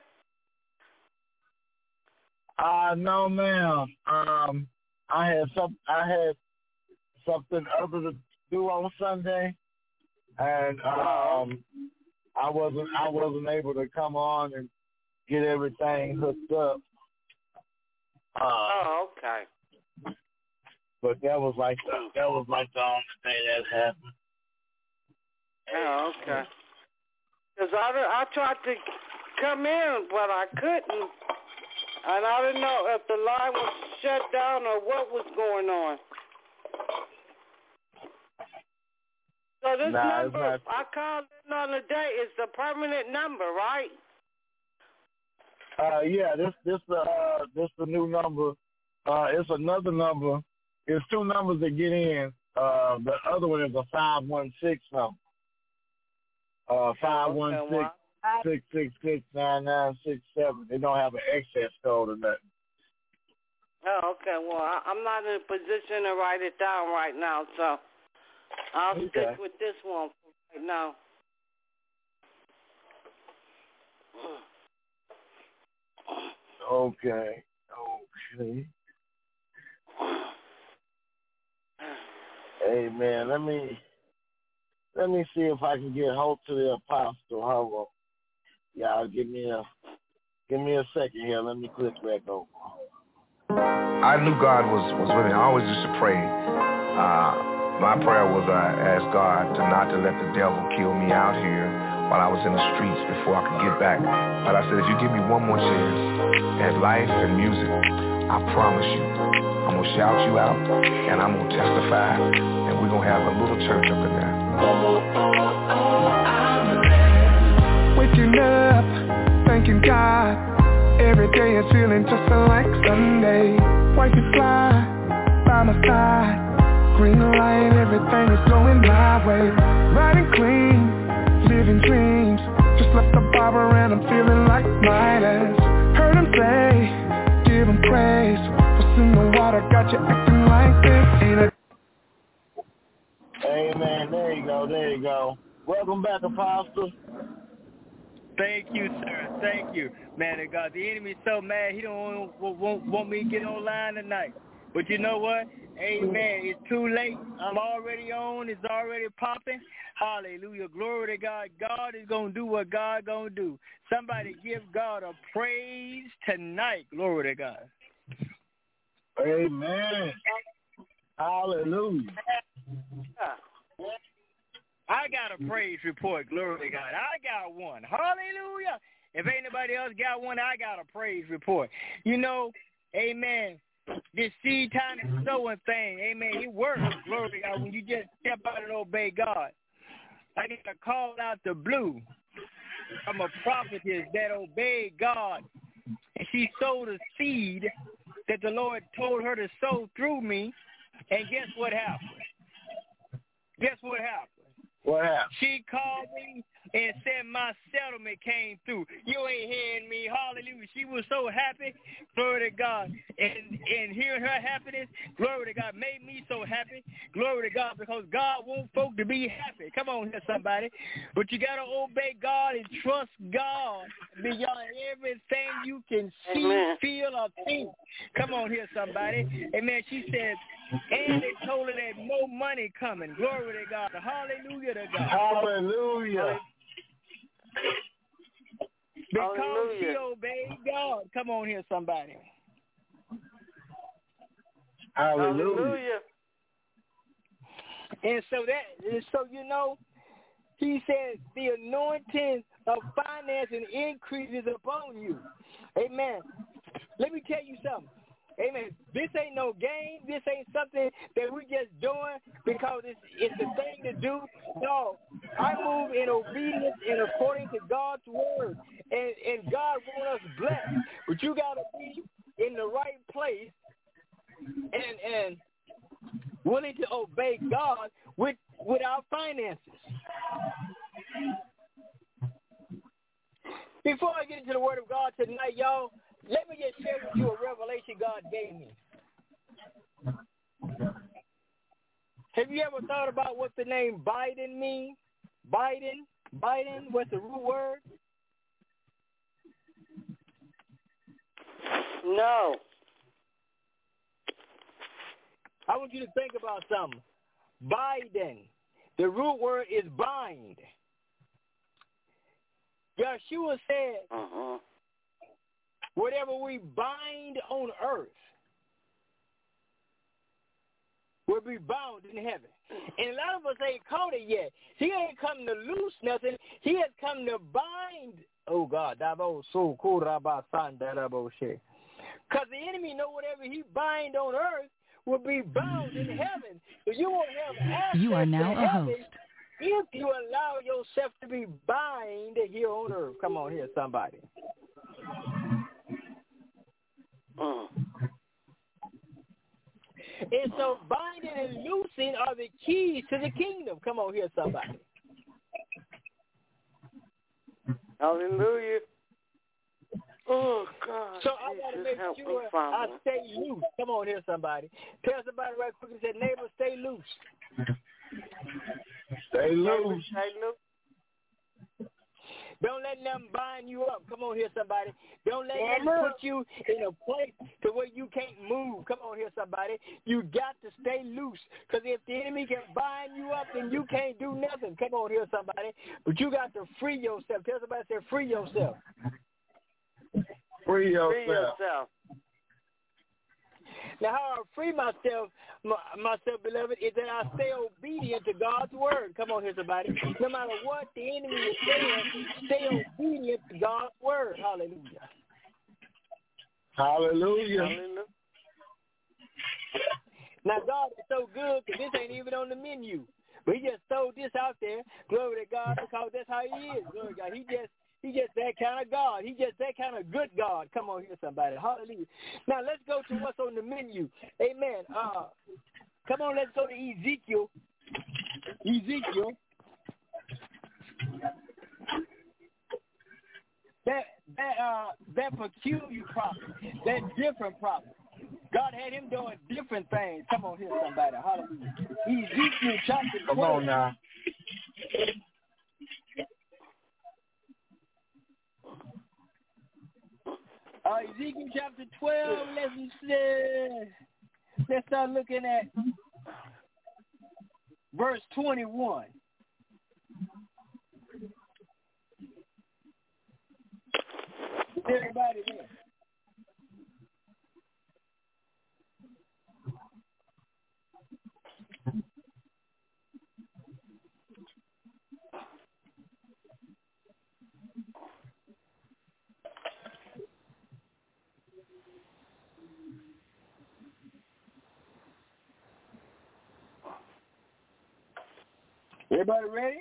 Uh no, ma'am. Um, I had some. I had something other to do on Sunday, and um, I wasn't. I wasn't able to come on and get everything hooked up. Uh, Oh, okay. But that was like the, that was like the only thing that happened. Oh, okay. Because I, I tried to come in, but I couldn't. And I didn't know if the line was shut down or what was going on. So this nah, number not... I called in on the day is the permanent number, right? Uh, yeah, this this the uh, this the new number. Uh, it's another number. It's two numbers that get in. Uh, the other one is a five one six number. Uh, five one six six six six nine nine six seven. They don't have an excess code or nothing. Oh, okay. Well, I, I'm not in a position to write it down right now, so I'll Okay. stick with this one for right now. Okay. Okay. Amen. Let me let me see if I can get hold to the apostle. Hold on. Y'all give me a give me a second here. Let me click back over. I knew God was, was with me. I always used to pray. Uh, my prayer was I asked God to not to let the devil kill me out here while I was in the streets before I could get back. But I said, if you give me one more chance at life and music, I promise you, I'm going to shout you out and I'm going to testify and we're going to have a little church up in there. Waking up, thanking God. Every day is feeling just like Sunday. Wifey fly, by my side. Green light, everything is going my way. Riding clean, living dreams. Just left the barber and I'm feeling like Midas. Heard him say, give him praise. What's in the water got you acting like this? Ain't it? Amen. There you go. There you go. Welcome back, Apostle. Thank you, sir. Thank you. Man of God, the enemy's so mad he don't want, want, want me to get online tonight. But you know what? Amen. It's too late. I'm already on. It's already popping. Hallelujah. Glory to God. God is going to do what God going to do. Somebody give God a praise tonight. Glory to God. Amen. Hallelujah. I got a praise report. Glory to God. I got one. Hallelujah. If anybody else got one, I got a praise report. You know, amen, this seed time and sowing thing, amen, it works. Glory to God. When you just step out and obey God. I get a call out the blue from a prophetess that obeyed God. And she sowed a seed that the Lord told her to sow through me. And guess what happened? Guess what happened? What happened? She called me and said my settlement came through. You ain't hearing me. Hallelujah. She was so happy. Glory to God. And and hearing her happiness, glory to God, made me so happy. Glory to God, because God wants folk to be happy. Come on here, somebody. But you got to obey God and trust God beyond everything you can see, Amen. Feel, or think. Come on here, somebody. Amen. She said, and they told her that more money coming. Glory to God. Hallelujah to God. Hallelujah. Because Hallelujah. she obeyed God. Come on here, somebody. Hallelujah. And so that, and so you know, he says the anointing of finance and increase is upon you. Amen. Let me tell you something. Amen. This ain't no game. This ain't something that we just doing because it's it's the thing to do. No, I move in obedience and according to God's word, and and God wants us blessed. But you got to be in the right place and and willing to obey God with with our finances. Before I get into the word of God tonight, y'all, let me just share with you a revelation God gave me. Have you ever thought about what the name Biden means? Biden? Biden? What's the root word? No. I want you to think about something. Biden. The root word is bind. Yeshua said, uh-huh. whatever we bind on earth will be bound in heaven. And a lot of us ain't caught it yet. He ain't come to loose nothing. He has come to bind. Oh, God. Because the enemy know whatever he bind on earth will be bound in heaven. So you won't have access You are now to a heaven host. if you allow yourself to be bind here on earth. Come on here, somebody. Uh. And so binding and loosing are the keys to the kingdom. Come on here, somebody. Hallelujah. Oh, God. So I got to make sure I stay loose. Come on here, somebody. Tell somebody right quick and say, neighbor, stay loose. Stay loose. Stay loose. Don't let them bind you up. Come on here, somebody. Don't let them put you in a place to where you can't move. Come on here, somebody. You got to stay loose. Because if the enemy can bind you up, then you can't do nothing. Come on here, somebody. But you got to free yourself. Tell somebody, say, free yourself. Free yourself. Free yourself. Now, how I free myself, my, myself, beloved, is that I stay obedient to God's word. Come on here, somebody. No matter what the enemy is saying, stay obedient to God's word. Hallelujah. Hallelujah. Hallelujah. Now, God is so good because this ain't even on the menu. But he just threw this out there. Glory to God, because that's how he is. Glory to God. He just He just that kind of God. He just that kind of good God. Come on here, somebody. Hallelujah. Now, let's go to what's on the menu. Amen. Uh, come on, let's go to Ezekiel. Ezekiel. That that uh that peculiar prophet, that different prophet. God had him doing different things. Come on here, somebody. Hallelujah. Ezekiel chapter twelve. Come on now. Uh, Ezekiel chapter twelve, let's see. let's start looking at verse twenty-one. Everybody there. Everybody ready?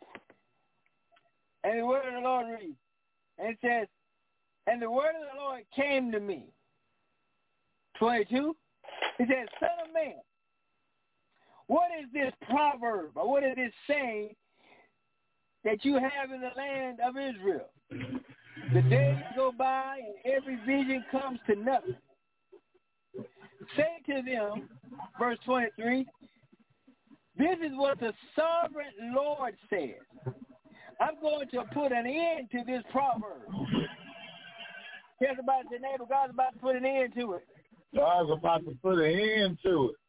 And the word of the Lord reads, and it says, and the word of the Lord came to me. twenty-two, it says, Son of man, what is this proverb, or what is this saying that you have in the land of Israel? The days go by and every vision comes to nothing. Say to them, verse twenty-three, this is what the sovereign Lord says. I'm going to put an end to this proverb. Tell somebody, say, neighbor, God's about to put an end to it. God's about to put an end to it.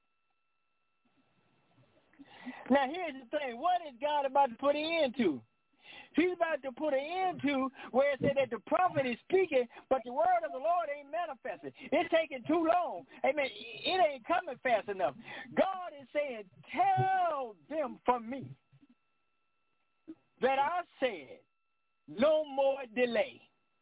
Now, here's the thing. What is God about to put an end to? He's about to put an end to where it said that the prophet is speaking, but the word of the Lord ain't manifested. It's taking too long. Amen. It ain't coming fast enough. God is saying, tell them from me that I said, no more delay.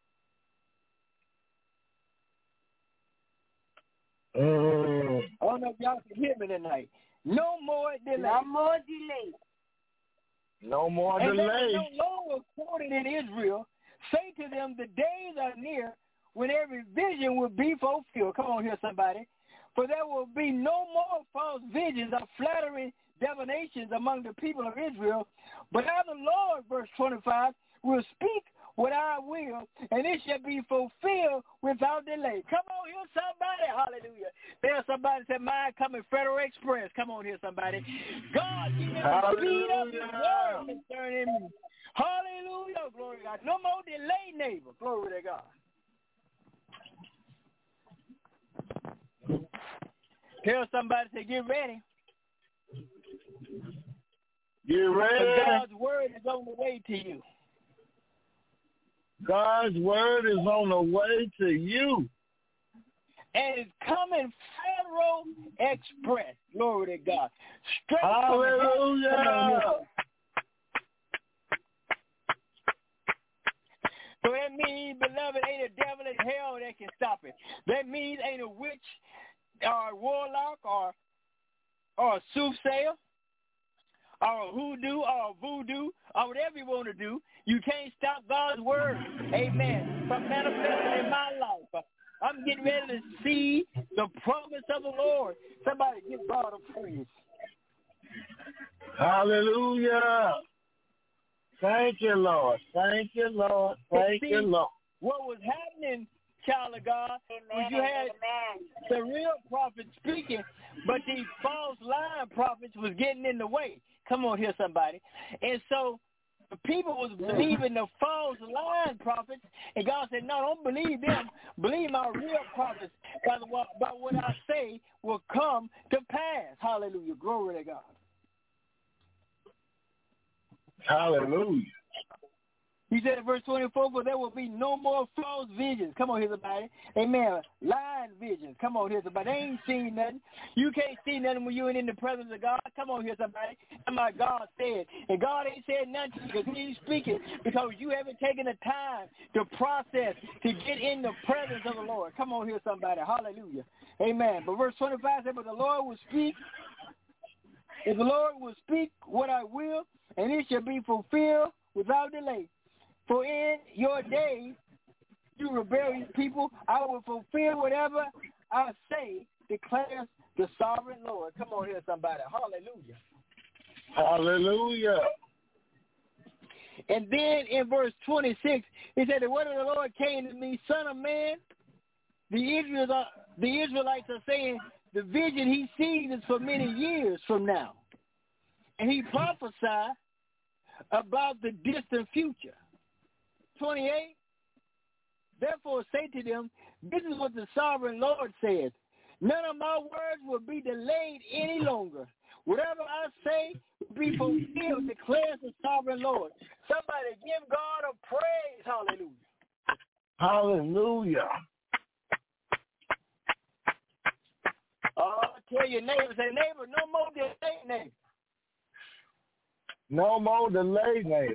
Mm. I don't know if y'all can hear me tonight. No more delay. No more delay. No more and delay. And no longer quoted in Israel, say to them, the days are near when every vision will be fulfilled. Come on here, somebody. For there will be no more false visions or flattering divinations among the people of Israel. But now the Lord, verse twenty-five, will speak what I will, and it shall be fulfilled without delay. Come on here, somebody. Hallelujah. There's somebody that said, mine coming Federal Express. Come on here, somebody. God, you never speed up his word concerning me. Hallelujah. Glory to God. No more delay, neighbor. Glory to God. Tell somebody to get ready. Get ready. God's word is on the way to you. God's word is on the way to you. And it's coming Federal Express. Glory to God. Straight Hallelujah. From so that means, beloved, ain't a devil in hell that can stop it. That means ain't a witch or a warlock or, or a soothsayer or a hoodoo or a voodoo or whatever you want to do. You can't stop God's word, amen, from manifesting in my life. I'm getting ready to see the promise of the Lord. Somebody give God a praise. Hallelujah. Thank you, Lord. Thank you, Lord. Thank see, you, Lord. What was happening, child of God, Amen, was you had amen. the real prophet speaking, but these false line prophets was getting in the way. Come on here, somebody. And so the people was believing the false line prophets, and God said, no, don't believe them. Believe my real prophets, because what, about what I say will come to pass. Hallelujah. Glory to God. Hallelujah. He said in verse twenty-four, for there will be no more false visions. Come on here, somebody. Amen. Lying visions. Come on here, somebody. They ain't seen nothing. You can't see nothing when you're in the presence of God. Come on here, somebody. That's what God said. And God ain't said nothing to you because he ain't speaking because you haven't taken the time to process, to get in the presence of the Lord. Come on here, somebody. Hallelujah. Amen. But verse twenty-five said, but the Lord will speak. If the Lord will speak what I will, and it shall be fulfilled without delay. For in your days, you rebellious people, I will fulfill whatever I say, declares the sovereign Lord. Come on here, somebody. Hallelujah. Hallelujah. And then in verse twenty-six, he said, the word of the Lord came to me, son of man, the Israelites are, the Israelites are saying the vision he sees is for many years from now. And he prophesied about the distant future. twenty-eight, therefore say to them, this is what the sovereign Lord says. None of my words will be delayed any longer. Whatever I say will be fulfilled, declares the sovereign Lord. Somebody give God a praise. Hallelujah. Hallelujah. Oh, tell your neighbor, say, neighbor, no more delay, neighbor. No more delay, neighbor.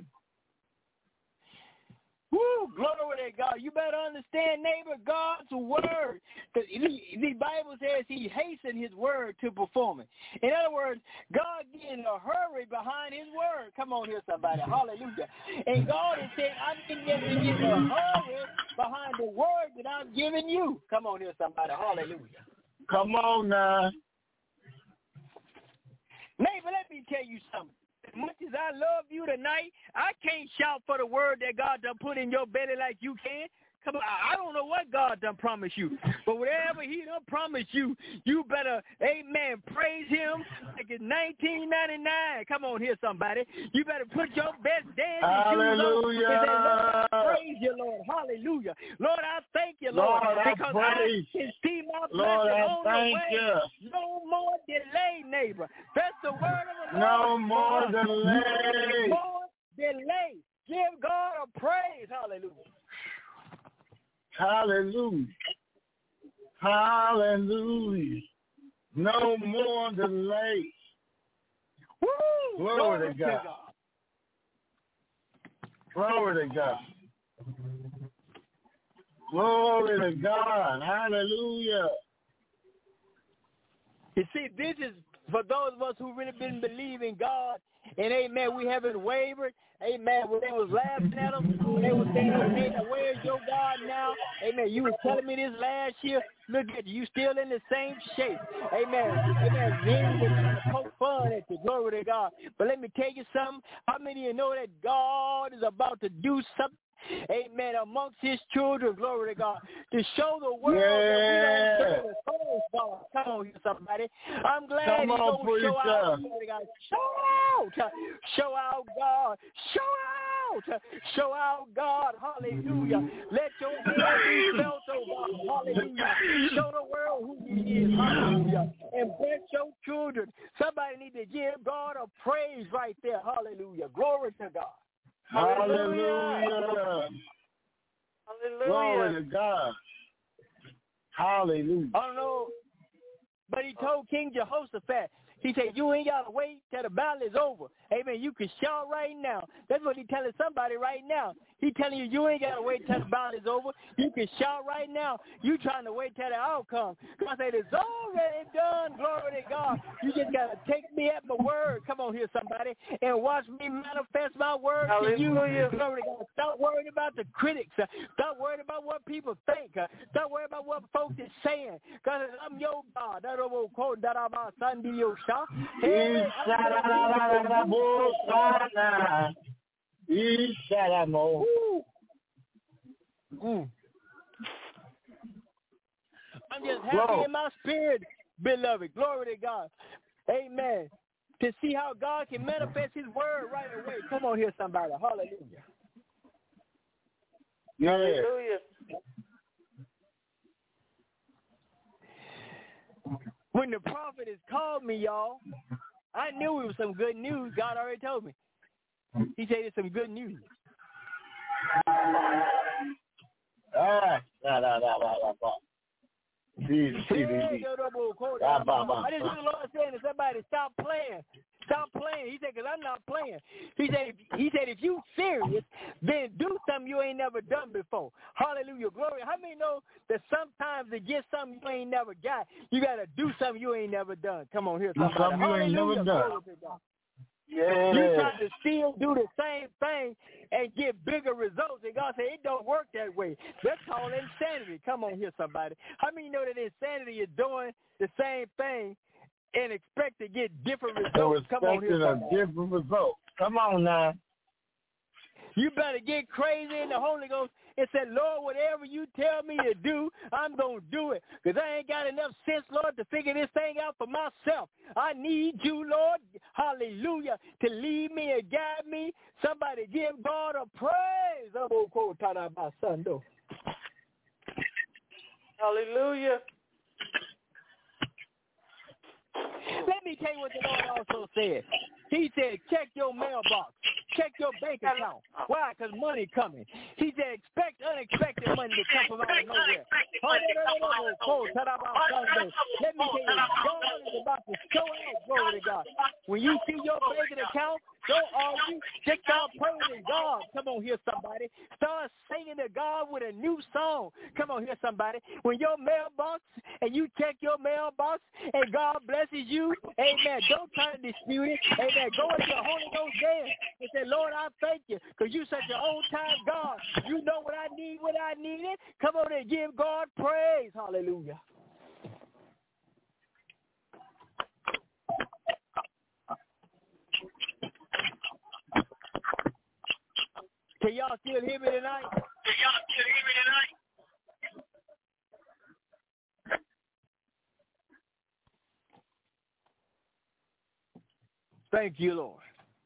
Woo, glory to God. You better understand, neighbor, God's word. The, the Bible says he hastened his word to perform it. In other words, God get in a hurry behind his word. Come on here, somebody. Hallelujah. And God is saying, I'm getting to get in a hurry behind the word that I'm giving you. Come on here, somebody. Hallelujah. Come on now. Neighbor, let me tell you something. As much as I love you tonight, I can't shout for the word that God done put in your belly like you can. Come on, I don't know what God done promised you, but whatever he done promised you, you better, amen, praise him like it's nineteen ninety-nine. Come on here, somebody. You better put your best dancing Hallelujah. shoes on and say, Lord, I praise you, Lord. Hallelujah. Lord, I thank you, Lord, Lord, I because praise. I can see my Lord, blessing I on the thank way. you. No more delay, neighbor. That's the word of the Lord. No more delay. No more delay. Give God a praise. Hallelujah. Hallelujah. Hallelujah. No more delay. Woo! Glory, Glory to God. to God. Glory to God. Glory to God. Hallelujah. You see, this is for those of us who really been believing God, and amen, we haven't wavered. Amen. When they was laughing at them, they was saying, okay, now where's your God now? Amen. You was telling me this last year. Look at you, you still in the same shape. Amen. Amen. Then you trying to poke fun at you. Glory to God. But let me tell you something. How many of you know that God is about to do something? Amen. Amongst his children, glory to God, to show the world yeah. that we don't serve a false God. Come on, somebody. I'm glad Come he's on, going to show out. glory to God. Show out. Show out, God. Show out. Show out, God. Hallelujah. Let your hand be felt, oh God. Hallelujah. Show the world who he is. Hallelujah. And bless your children. Somebody need to give God a praise right there. Hallelujah. Glory to God. Hallelujah. Hallelujah. Hallelujah. Glory to God. Hallelujah. I don't know, but he told King Jehoshaphat, he said, you ain't got to wait till the battle is over. Amen. You can shout right now. That's what he's telling somebody right now. He's telling you, you ain't got to wait till the battle is over. You can shout right now. You trying to wait till the outcome. God said, it's already done. Glory to God. You just got to take me at my word. Come on here, somebody, and watch me manifest my word to you. Glory to God. Stop worrying about the critics. Stop worrying about what people think. Stop worrying about what folks is saying. God says, I'm your God. That will quote that about Sunday, your shop. Hey, Mm. I'm just happy Whoa. in my spirit, beloved. Glory to God. Amen. To see how God can manifest his word right away. Come on here, somebody. Hallelujah. Yeah. Hallelujah. When the prophet has called me, y'all, I knew it was some good news. God already told me. He said it's some good news. Ah, da, da, da, da, da. Jesus, Jesus. I just hear the Lord saying to somebody, stop playing. Stop playing. He said, because I'm not playing. He said, if, he said, if you serious, then do something you ain't never done before. Hallelujah. Glory. How many know that sometimes to get something you ain't never got, you got to do something you ain't never done? Come on here, somebody. Something you ain't Hallelujah. never done. Yeah. You try to still do the same thing and get bigger results. And God said, it don't work that way. That's called insanity. Come on here, somebody. How many know that insanity is doing the same thing and expect to get different results? Come on here, a different result. Come on now. You better get crazy in the Holy Ghost and say, Lord, whatever you tell me to do, I'm going to do it. Because I ain't got enough sense, Lord, to figure this thing out for myself. I need you, Lord, hallelujah, to lead me and guide me. Somebody give God a praise. Hallelujah. me tell you what the Lord also said. He said, check your mailbox. Check your bank account. Why? Because money coming. He said, expect unexpected money to come from out of nowhere. Let me tell you, God is about to show out, glory to God. When you see your bank account, don't argue. Just start praying to God. Come on here, somebody. Start singing to God with a new song. Come on here, somebody. When your mailbox and you check your mailbox and God blesses you, amen, don't try to dispute it. Amen. Go into the Holy Ghost dance and say, Lord, I thank you because you're such an old-time God. You know what I need, what I needed. Come on and give God praise. Hallelujah. Can y'all still hear me tonight? Can y'all still hear me tonight? Thank you, Lord.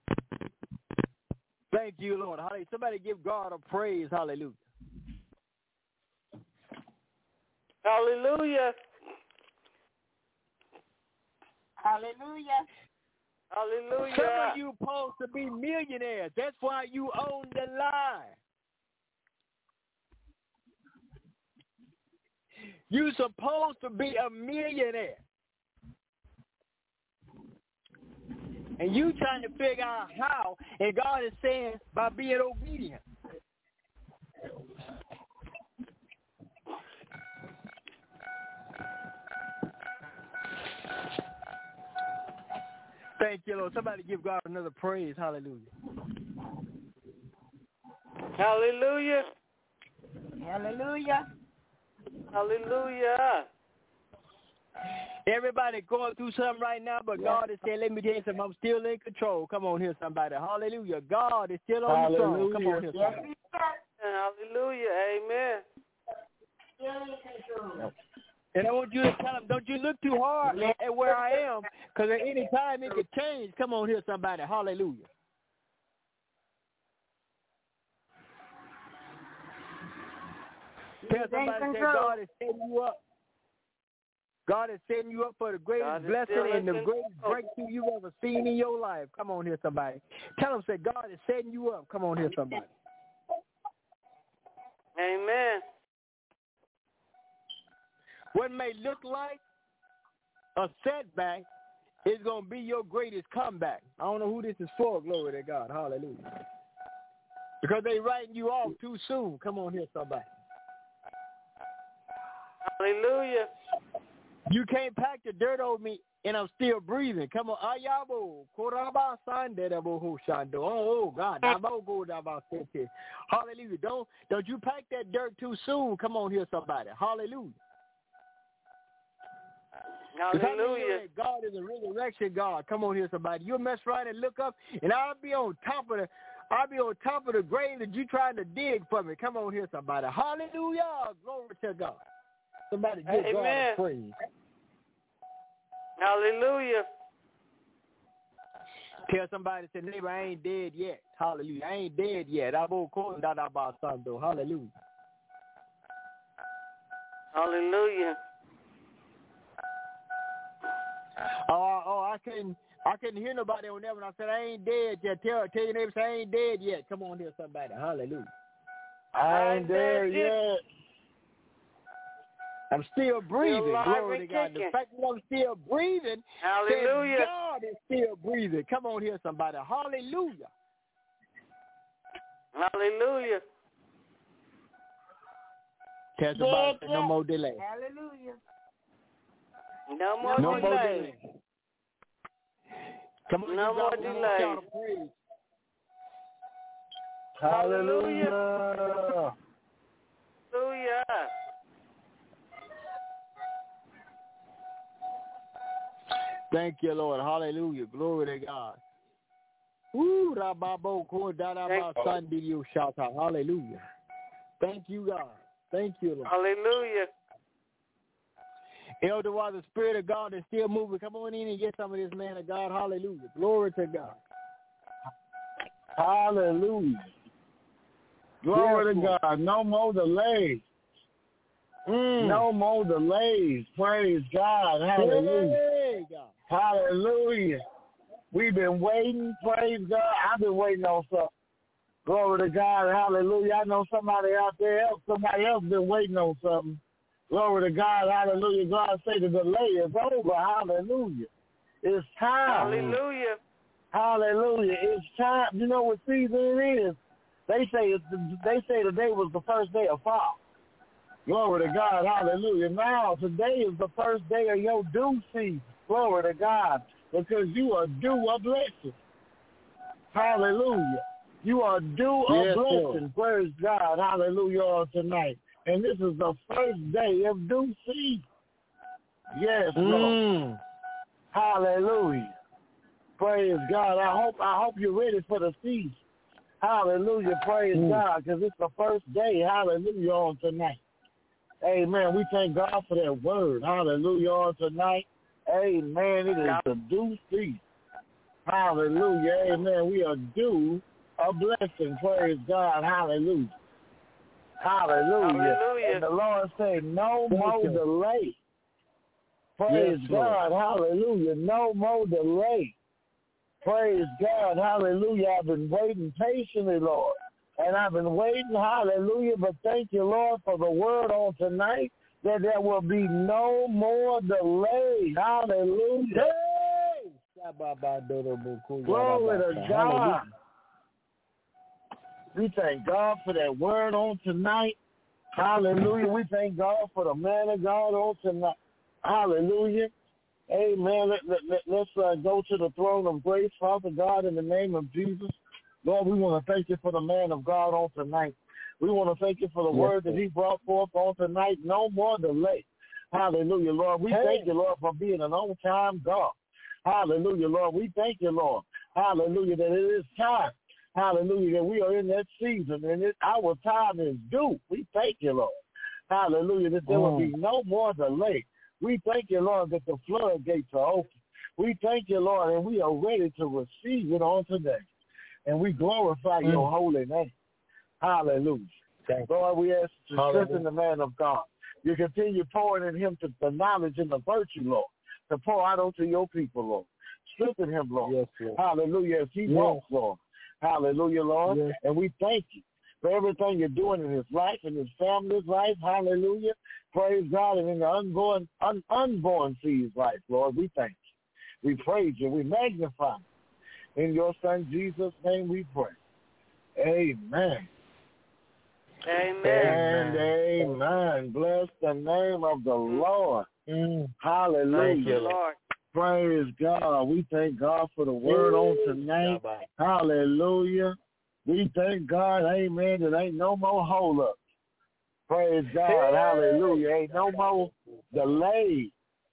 Thank you, Lord. Hallelujah. Somebody give God a praise. Hallelujah. Hallelujah. Hallelujah. Hallelujah. Some of you supposed to be millionaires. That's why you own the lie. You supposed to be a millionaire. And you trying to figure out how, and God is saying by being obedient. Thank you, Lord. Somebody give God another praise. Hallelujah. Hallelujah. Hallelujah. Hallelujah. Everybody going through something right now, but God is saying, let me tell you something, I'm still in control. Come on here, somebody. Hallelujah. God is still on the throne. Come on here, somebody. Hallelujah. Amen. And I want you to tell them, don't you look too hard at where I am, because at any time it could change. Come on here, somebody. Hallelujah. Tell somebody that God is setting you up. God is setting you up for the greatest blessing and the greatest breakthrough you've ever seen in your life. Come on here, somebody. Tell them, say, God is setting you up. Come on here, somebody. Amen. What may look like a setback is going to be your greatest comeback. I don't know who this is for, glory to God. Hallelujah. Because they writing you off too soon. Come on here, somebody. Hallelujah. You can't pack the dirt over me, and I'm still breathing. Come on. Ayabo. Oh, God. Hallelujah. Don't, don't you pack that dirt too soon. Come on here, somebody. Hallelujah. Hallelujah. God is a resurrection God. Come on here, somebody. You'll mess around and look up, and I'll be on top of the I'll be on top of the grave that you trying to dig for me. Come on here, somebody. Hallelujah. Glory to God. Somebody give Amen. God a praise. Hallelujah. Tell somebody, say, neighbor, I ain't dead yet. Hallelujah. I ain't dead yet. Hallelujah. Hallelujah. Oh, oh, I couldn't, I couldn't hear nobody on that when I said I ain't dead yet. Tell, tell your neighbor, say I ain't dead yet. Come on here, somebody. Hallelujah. I ain't there yet. I'm still breathing. Still Glory to God. The fact that I'm still breathing, hallelujah. God is still breathing. Come on here, somebody. Hallelujah. Hallelujah. Tell somebody, yeah, no more delay. Hallelujah. No more no delay. More delay. Come on, no more delay. Hallelujah. Hallelujah. Thank you, Lord. Hallelujah. Glory to God. Woo, hallelujah. Thank you, God. Thank you, Lord. Hallelujah. Elder, while the Spirit of God is still moving, come on in and get some of this man of God. Hallelujah. Glory to God. Hallelujah. Glory to God. No more delays. Mm. No more delays. Praise God. Hallelujah. Hey, God. Hallelujah. We've been waiting. Praise God. I've been waiting on something. Glory to God. Hallelujah. I know somebody out there else, somebody else been waiting on something. Glory to God. Hallelujah. God say the delay is over. Hallelujah. It's time. Hallelujah. Hallelujah. It's time. You know what season it is? They say it's the, they say today was the first day of fall. Glory to God. Hallelujah. Now, today is the first day of your due season. Glory to God. Because you are due a blessing. Hallelujah. You are due a yes, blessing. Lord. Praise God. Hallelujah on tonight. And this is the first day of due season. Yes, mm. Lord. Hallelujah. Praise God. I hope I hope you're ready for the season. Hallelujah. Praise mm. God. Because it's the first day. Hallelujah on tonight. Amen. We thank God for that word. Hallelujah on tonight. Amen. It is the due season. Hallelujah. Amen. We are due a blessing. Praise God. Hallelujah. Hallelujah. Hallelujah. And the Lord said, no more delay. Praise yes, God. Lord. Hallelujah. No more delay. Praise God. Hallelujah. I've been waiting patiently, Lord. And I've been waiting. Hallelujah. But thank you, Lord, for the word on tonight that there will be no more delay. Hallelujah. Glory to God. We thank God for that word on tonight. Hallelujah. We thank God for the man of God on tonight. Hallelujah. Amen. Let, let, let, let's uh, go to the throne of grace, Father God, in the name of Jesus. Lord, we want to thank you for the man of God on tonight. We want to thank you for the yes, word that he brought forth on tonight. No more delay. Hallelujah, Lord. We hey. thank you, Lord, for being an on-time God. Hallelujah, Lord. We thank you, Lord. Hallelujah, that it is time. Hallelujah, that we are in that season, and it, our time is due. We thank you, Lord. Hallelujah, that there oh. will be no more delay. We thank you, Lord, that the floodgates are open. We thank you, Lord, and we are ready to receive it on today. And we glorify mm. your holy name. Hallelujah. Lord, we ask you to strengthen the man of God. You continue pouring in him to the knowledge and the virtue, Lord, to pour out onto your people, Lord. Strengthen him, Lord. Yes, Lord. Hallelujah. As he yes. walks, Lord. Hallelujah, Lord. Yes. And we thank you for everything you're doing in his life and his family's life. Hallelujah. Praise God. And in the unborn, un, unborn seed's life, Lord, we thank you. We praise you. We magnify you. In your son Jesus' name we pray. Amen. Amen. And amen. Bless the name of the Lord. Mm. Hallelujah. Thank you, Lord. Praise God. We thank God for the word on tonight. Hallelujah. We thank God, amen, that ain't no more hold up. Praise God. Hallelujah. Ain't no more delay.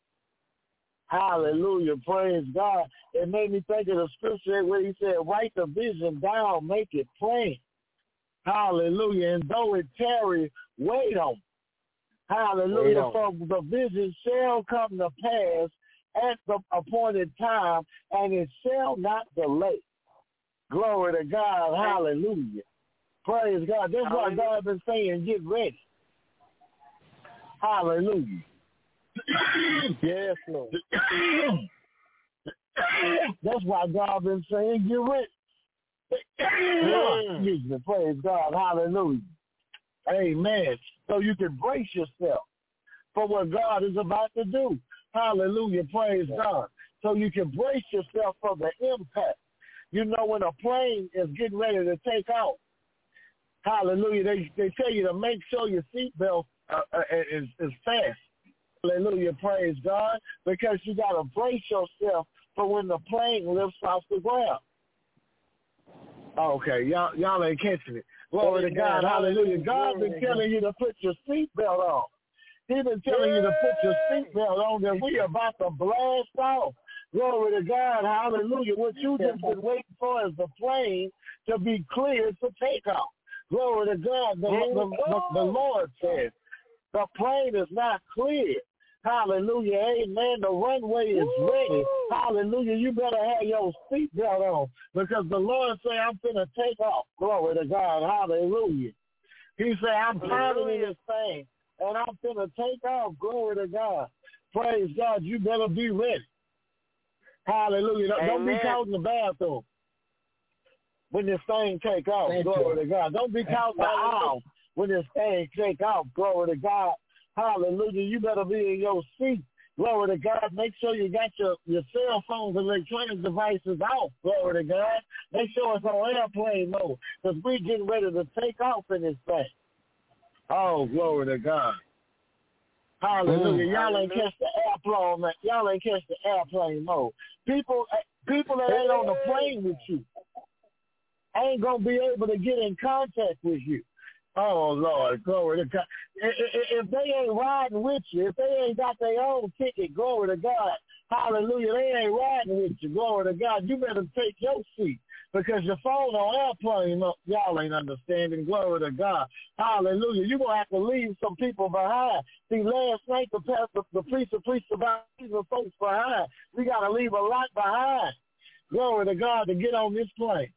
Hallelujah. Praise God. It made me think of the scripture where he said, write the vision down, make it plain. Hallelujah. And though it tarry, wait on. Hallelujah. For the vision shall come to pass at the appointed time, and it shall not delay. Glory to God. Hallelujah. Praise God. That's why God has been saying, get ready. Hallelujah. Yes, Lord. That's why God has been saying, get ready. Excuse me. Praise God. Hallelujah. Amen. So you can brace yourself for what God is about to do. Hallelujah. Praise God. So you can brace yourself for the impact. You know, when a plane is getting ready to take off, hallelujah, they they tell you to make sure your seatbelt uh, uh, is, is fast. Hallelujah. Praise God. Because you got to brace yourself for when the plane lifts off the ground. Okay, y'all y'all ain't catching it. Glory to God. Hallelujah. God's been telling you to put your seatbelt on. He's been telling you to put your seatbelt on that we are about to blast off. Glory to God. Hallelujah. What you just been waiting for is the plane to be cleared for takeoff. Glory to God. The, the, the, the Lord says the plane is not cleared. Hallelujah. Amen. The runway is ready. Hallelujah. You better have your seatbelt on because the Lord say, I'm going to take off. Glory to God. Hallelujah. He said, I'm piloting this thing and I'm going to take off. Glory to God. Praise God. You better be ready. Hallelujah. Don't, don't be caught in the bathroom when this thing take off. Thank Glory you. to God. Don't be caught in the aisle when this thing take off. Glory to God. Hallelujah. You better be in your seat. Glory to God. Make sure you got your, your cell phones and electronic devices off. Glory to God. Make sure it's on airplane mode because we're getting ready to take off in this thing. Oh, glory to God. Hallelujah. Mm. Y'all ain't catch the airplane. Y'all ain't catch the airplane mode. People, people that ain't on the plane with you ain't going to be able to get in contact with you. Oh, Lord, glory to God. If they ain't riding with you, if they ain't got their own ticket, glory to God, hallelujah, they ain't riding with you, glory to God, you better take your seat because your phone on airplane, y'all ain't understanding, glory to God, hallelujah. You're going to have to leave some people behind. See, last night the pastor, the preacher preached about leaving folks behind. We got to leave a lot behind, glory to God, to get on this plane.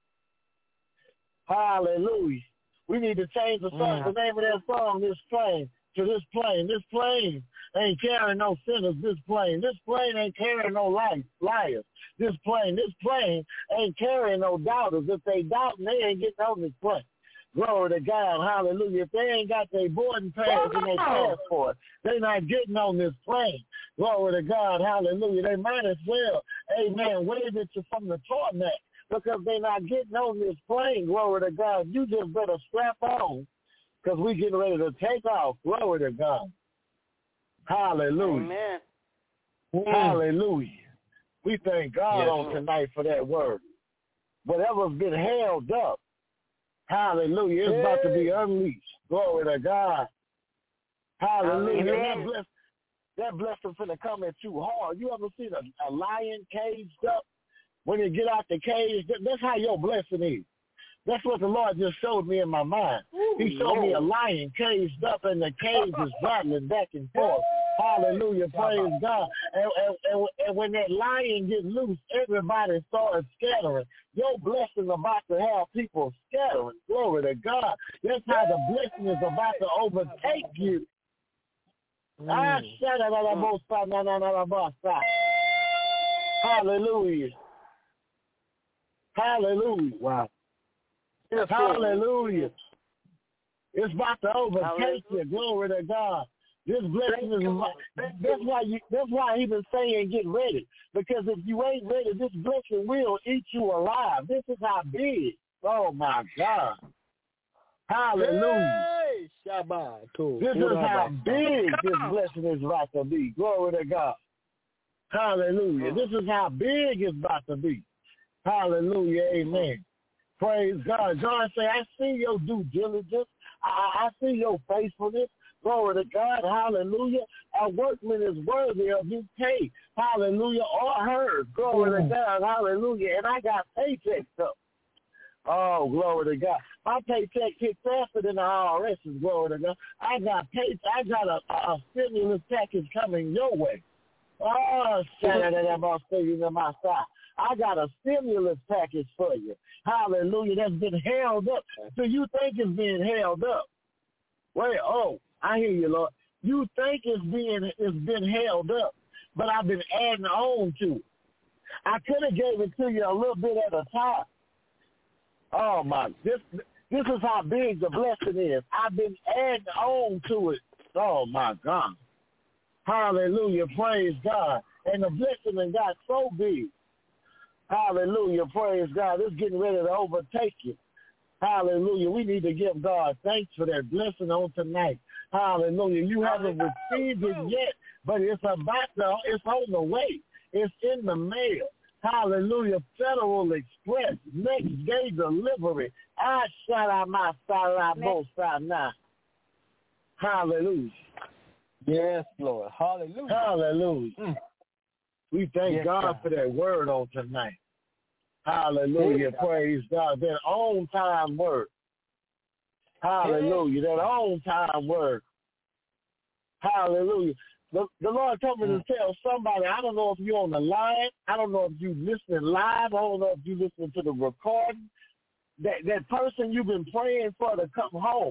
Hallelujah. We need to change the song, the name of that song, This Plane, to This Plane. This plane ain't carrying no sinners, this plane. This plane ain't carrying no liars. liars. This plane, this plane ain't carrying no doubters. If they doubt, they ain't getting on this plane. Glory to God, hallelujah. If they ain't got their boarding pass and their passport, they not getting on this plane. Glory to God, hallelujah. They might as well, amen, wave it to from the tarmac. Because they're not getting on this plane, glory to God. You just better strap on because we're getting ready to take off, glory to God. Hallelujah. Amen. Hallelujah. We thank God yes. on tonight for that word. Whatever's been held up, hallelujah, it's hey. about to be unleashed, glory to God. Hallelujah. Amen. That, bless, that blessing finna come at you hard. You ever seen a, a lion caged up? When you get out the cage, that's how your blessing is. That's what the Lord just showed me in my mind. He showed me a lion caged up, and the cage is rattling back and forth. Hallelujah, praise God. And, and, and, and when that lion gets loose, everybody starts scattering. Your blessing about to have people scattering. Glory to God. That's how the blessing is about to overtake you. Mm. Hallelujah. Hallelujah. Wow. Yes, hallelujah. It's about to overtake you. Glory to God. This blessing is that's why you that's why he been saying get ready. Because if you ain't ready, this blessing will eat you alive. This is how big. Oh my God. Hallelujah. Hey, Shabbat. Cool. This is how big this blessing is about to be. Glory to God. Hallelujah. This is how big it's about to be. Hallelujah. Amen. Praise God. John say, I see your due diligence. I, I see your faithfulness. Glory to God. Hallelujah. Our workman is worthy of his pay. Hallelujah. Or hers. Glory mm. to God. Hallelujah. And I got paychecks up. Oh, glory to God. My paycheck hit faster than the I R S's. Glory to God. I got pay. I got a, a stimulus package coming your way. Oh, I got a stimulus package for you. Hallelujah. That's been held up. So you think it's being held up. Wait, oh, I hear you, Lord. You think it's being it's been held up, but I've been adding on to it. I could have gave it to you a little bit at a time. Oh my, this this is how big the blessing is. I've been adding on to it. Oh my God. Hallelujah, praise God. And the blessing has got so big. Hallelujah, praise God. It's getting ready to overtake you. Hallelujah. We need to give God thanks for that blessing on tonight. Hallelujah. You haven't received it yet, but it's about to, it's on the way. It's in the mail. Hallelujah. Federal Express. Next day delivery. I shut out my side now. Hallelujah. Yes, Lord. Hallelujah. Hallelujah. Mm. We thank yes, God, God for that word on tonight. Hallelujah. Yes, praise God. That on-time word. Hallelujah. Yes. That on-time word. Hallelujah. The, the Lord told me mm. to tell somebody, I don't know if you're on the line. I don't know if you're listening live. I don't know if you're listening to the recording. That, that person you've been praying for to come home.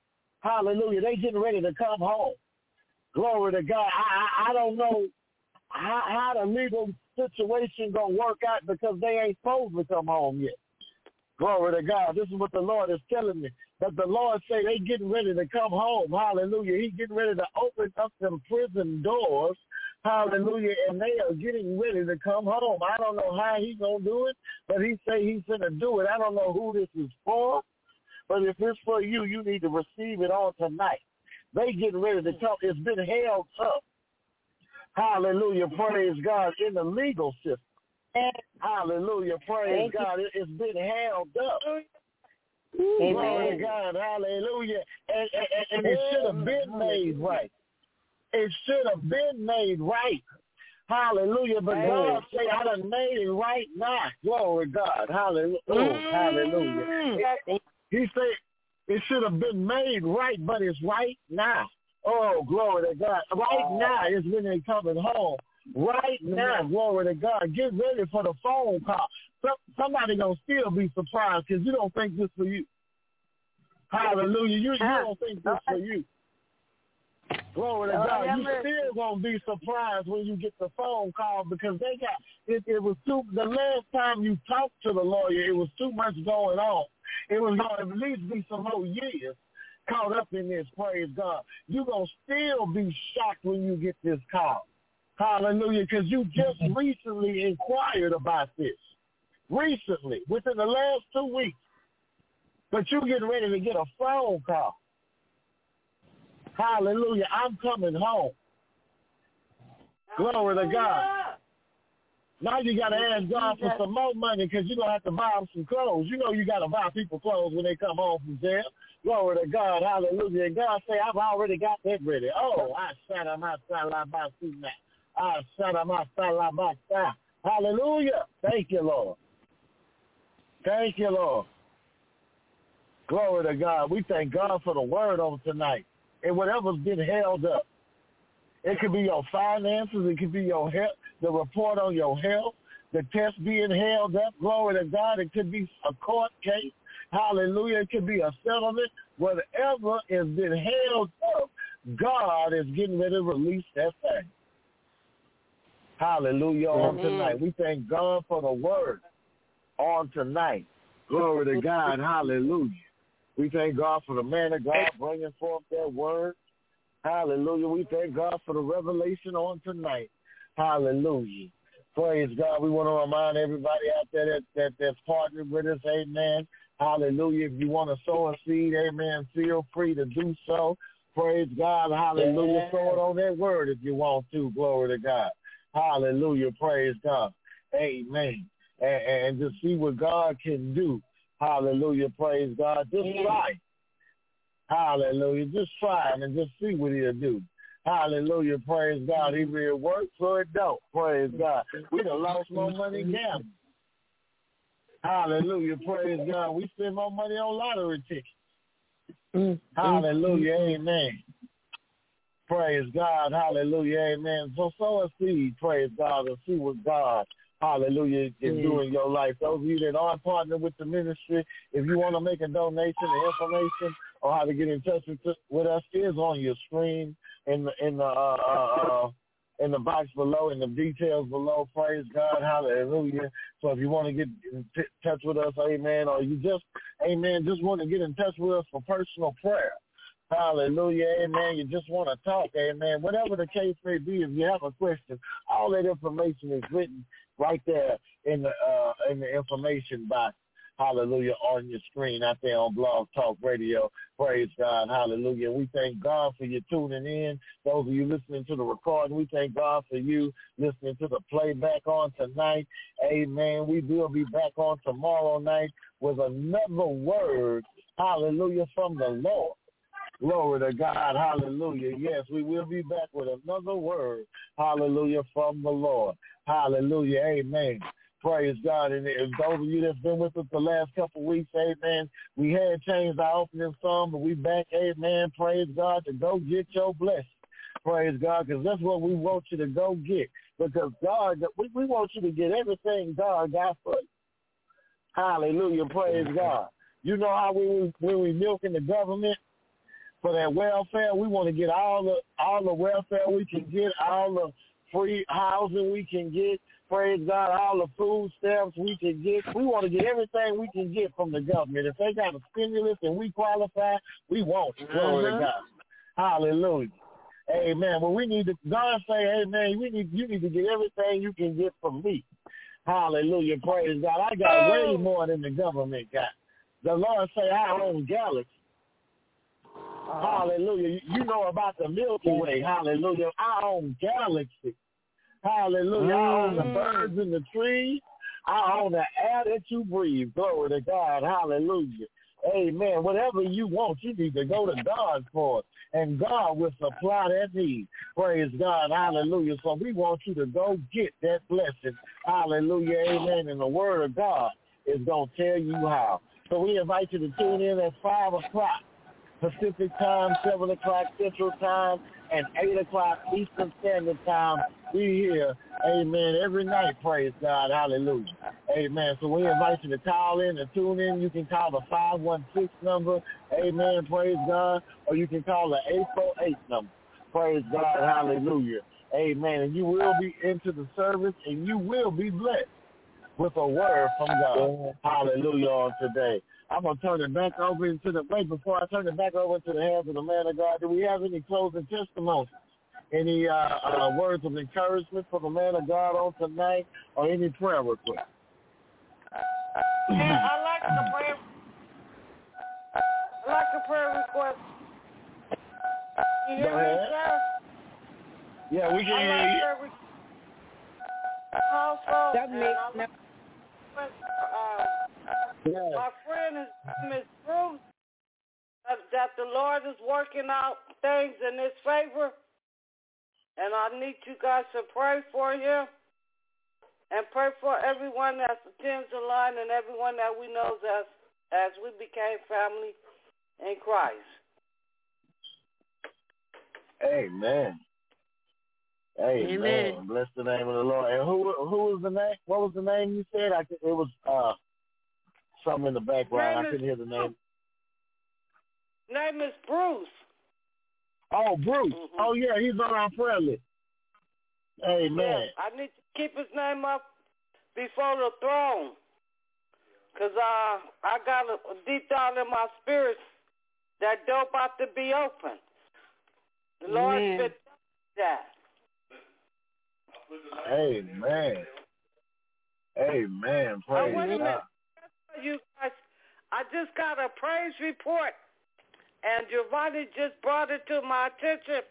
Hallelujah. They getting ready to come home. Glory to God. I, I, I don't know. how, how the legal situation gonna work out because they ain't supposed to come home yet. Glory to God. This is what the Lord is telling me. That the Lord say they getting ready to come home. Hallelujah. He getting ready to open up them prison doors. Hallelujah. And they are getting ready to come home. I don't know how he going to do it, but he say he's going to do it. I don't know who this is for, but if it's for you, you need to receive it on tonight. They getting ready to come. It's been held up. Hallelujah. Praise God. In the legal system. Hallelujah. Praise Thank God. You. It's been held up. Amen. Glory to God. Hallelujah. And, and, and it should have been made right. It should have been made right. Hallelujah. But Amen. God say, I done made it right now. Glory to God. Hallelujah. Oh, hallelujah. He said it should have been made right, but it's right now. Oh, glory to God. Right now is when they're coming home. Right now, glory to God. Get ready for the phone call. Some, somebody going to still be surprised because you don't think this for you. Hallelujah. You, you don't think this for you. Glory to God. You still going to be surprised when you get the phone call because they got, it, it was too, the last time you talked to the lawyer, it was too much going on. It was going to at least be some more years caught up in this, praise God. You're going to still be shocked when you get this call. Hallelujah, because you just recently inquired about this. Recently, within the last two weeks. But you're getting ready to get a phone call. Hallelujah, I'm coming home. Glory to God. Now you got to ask God for some more money because you're going to have to buy them some clothes. You know you got to buy people clothes when they come home from jail. Glory to God. Hallelujah. And God say, I've already got that ready. Oh, I shot on my side, I buy suit now. I shut on my side, I buy side. Hallelujah. Thank you, Lord. Thank you, Lord. Glory to God. We thank God for the word on tonight. And whatever's been held up. It could be your finances. It could be your health, the report on your health, the test being held up. Glory to God. It could be a court case. Hallelujah. It could be a settlement. Whatever has been held up, God is getting ready to release that thing. Hallelujah on tonight. We thank God for the word on tonight. Glory to God. Hallelujah. We thank God for the man of God bringing forth that word. Hallelujah. We thank God for the revelation on tonight. Hallelujah. Praise God. We want to remind everybody out there that, that that's partnered with us. Amen. Hallelujah. If you want to sow a seed, amen, feel free to do so. Praise God. Hallelujah. Yeah. Sow it on that word if you want to. Glory to God. Hallelujah. Praise God. Amen. And, and to see what God can do. Hallelujah. Praise God. Just try. Hallelujah. Just try and just see what he'll do. Hallelujah. Praise God. Either it works or it don't. Praise God. We done lost more money gambling. Hallelujah. Praise God. We spend more money on lottery tickets. Hallelujah. Amen. Praise God. Hallelujah. Amen. So sow a seed, praise God, and see what God, hallelujah, is mm. doing in your life. Those of you that aren't partnered with the ministry, if you want to make a donation, the information or how to get in touch with, with us is on your screen in the in the uh, uh, in the box below, in the details below. Praise God. Hallelujah. So if you want to get in t- touch with us, amen, or you just, amen, just want to get in touch with us for personal prayer. Hallelujah, amen. You just want to talk, amen. Whatever the case may be, if you have a question, all that information is written right there in the uh, in the information box. Hallelujah, on your screen out there on Blog Talk Radio. Praise God, hallelujah. We thank God for you tuning in. Those of you listening to the recording, we thank God for you listening to the playback on tonight. Amen. We will be back on tomorrow night with another word, hallelujah, from the Lord. Glory to God. Hallelujah. Yes, we will be back with another word. Hallelujah from the Lord. Hallelujah. Amen. Praise God. And those of you that's been with us the last couple of weeks, amen, we had changed our opening song, but we back, amen. Praise God to go get your blessing. Praise God, because that's what we want you to go get. Because God, we, we want you to get everything God got for you. Hallelujah. Praise God. You know how we when we milking the government for that welfare, we want to get all the all the welfare we can get, all the free housing we can get. Praise God, all the food stamps we can get. We want to get everything we can get from the government. If they got a stimulus and we qualify, we want it. Glory Uh-huh. to God. Hallelujah. Amen. Well, we need to, God say, amen, we need, you need to get everything you can get from me. Hallelujah. Praise God. I got way more than the government got. The Lord say, I own galaxies. Hallelujah. You, you know about the Milky Way. Hallelujah. I own galaxies. Hallelujah. I own the birds and the trees. I own the air that you breathe. Glory to God. Hallelujah. Amen. Whatever you want, you need to go to God for it. And God will supply that need. Praise God. Hallelujah. So we want you to go get that blessing. Hallelujah. Amen. And the word of God is going to tell you how. So we invite you to tune in at five o'clock Pacific time, seven o'clock Central time, and eight o'clock Eastern Standard Time. We here, amen, every night, praise God, hallelujah. Amen. So we invite you to call in and tune in. You can call the five one six number, amen, praise God, or you can call the eight four eight number, praise God, hallelujah. Amen. And you will be into the service, and you will be blessed with a word from God. Hallelujah on today. I'm going to turn it back over into the, wait, before I turn it back over into the hands of the man of God, do we have any closing testimonies? Any uh, uh, words of encouragement for the man of God on tonight, or any prayer requests? Yeah, I like the prayer. I like the prayer request. You hear Go me, ahead. sir? Yeah, we can I hear like you. prayer request. Also, That and makes I like, uh, Yeah. my friend is Miss Bruce, uh, that the Lord is working out things in his favor, and I need you guys to pray for him and pray for everyone that attends the line and everyone that we know as as we became family in Christ. Amen. Amen. Amen. Bless the name of the Lord. And who who was the name? What was the name you said? I could, it was uh something in the background. I Name is- couldn't hear the name. Name is Bruce. Oh, Bruce. Mhm. Oh, yeah, he's on our prayer list. Amen. Yeah, I need to keep his name up before the throne, because uh, I got a, a deep down in my spirit that door about to be open. The Lord Amen. said that. Amen. Amen. Oh, Praise wait a God. minute. You guys, I just got a praise report, and Giovanni just brought it to my attention.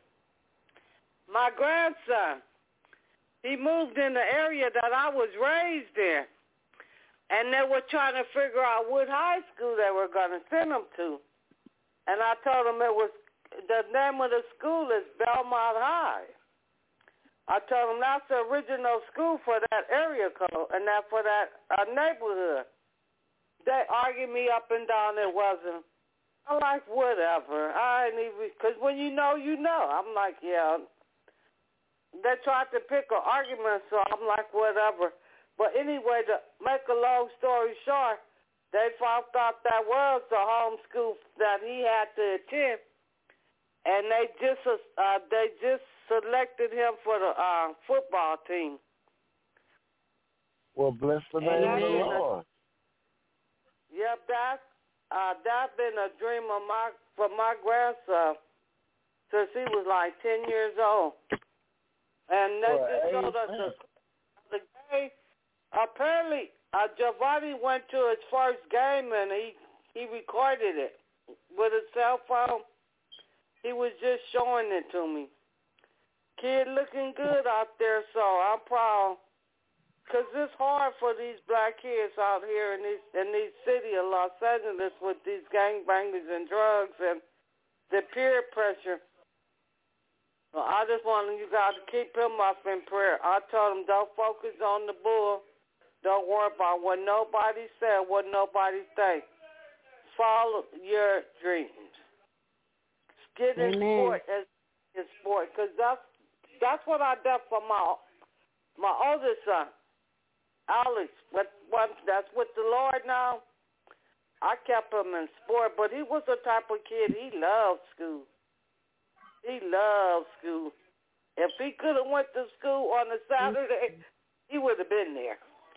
My grandson, he moved in the area that I was raised in, and they were trying to figure out what high school they were going to send him to. And I told them it was, the name of the school is Belmont High. I told them that's the original school for that area code and that for that uh, neighborhood. They argued me up and down. It wasn't. I'm like, whatever. I ain't even, because when you know, you know. I'm like, yeah. They tried to pick an argument, so I'm like, whatever. But anyway, to make a long story short, they found out that was the home school that he had to attend, and they just uh, they just selected him for the uh, football team. Well, bless the name of the Amen. Lord. Yep, that's uh, that's been a dream of my for my grandson since he was like ten years old, and they Well, just showed us amen. the, the game. Apparently, uh, Giovanni went to his first game and he he recorded it with his cell phone. He was just showing it to me. Kid looking good out there, so I'm proud. Because it's hard for these black kids out here in these in these city of Los Angeles with these gangbangers and drugs and the peer pressure. So I just wanted you guys to keep him up in prayer. I told him don't focus on the bull. Don't worry about what nobody said, what nobody think. Follow your dreams. Get in Amen. sport as in sport, because that's that's what I done for my my oldest son. Alex, but one that's with the Lord now. I kept him in sport, but he was the type of kid, he loved school. He loved school. If he could have went to school on a Saturday, he would have been there.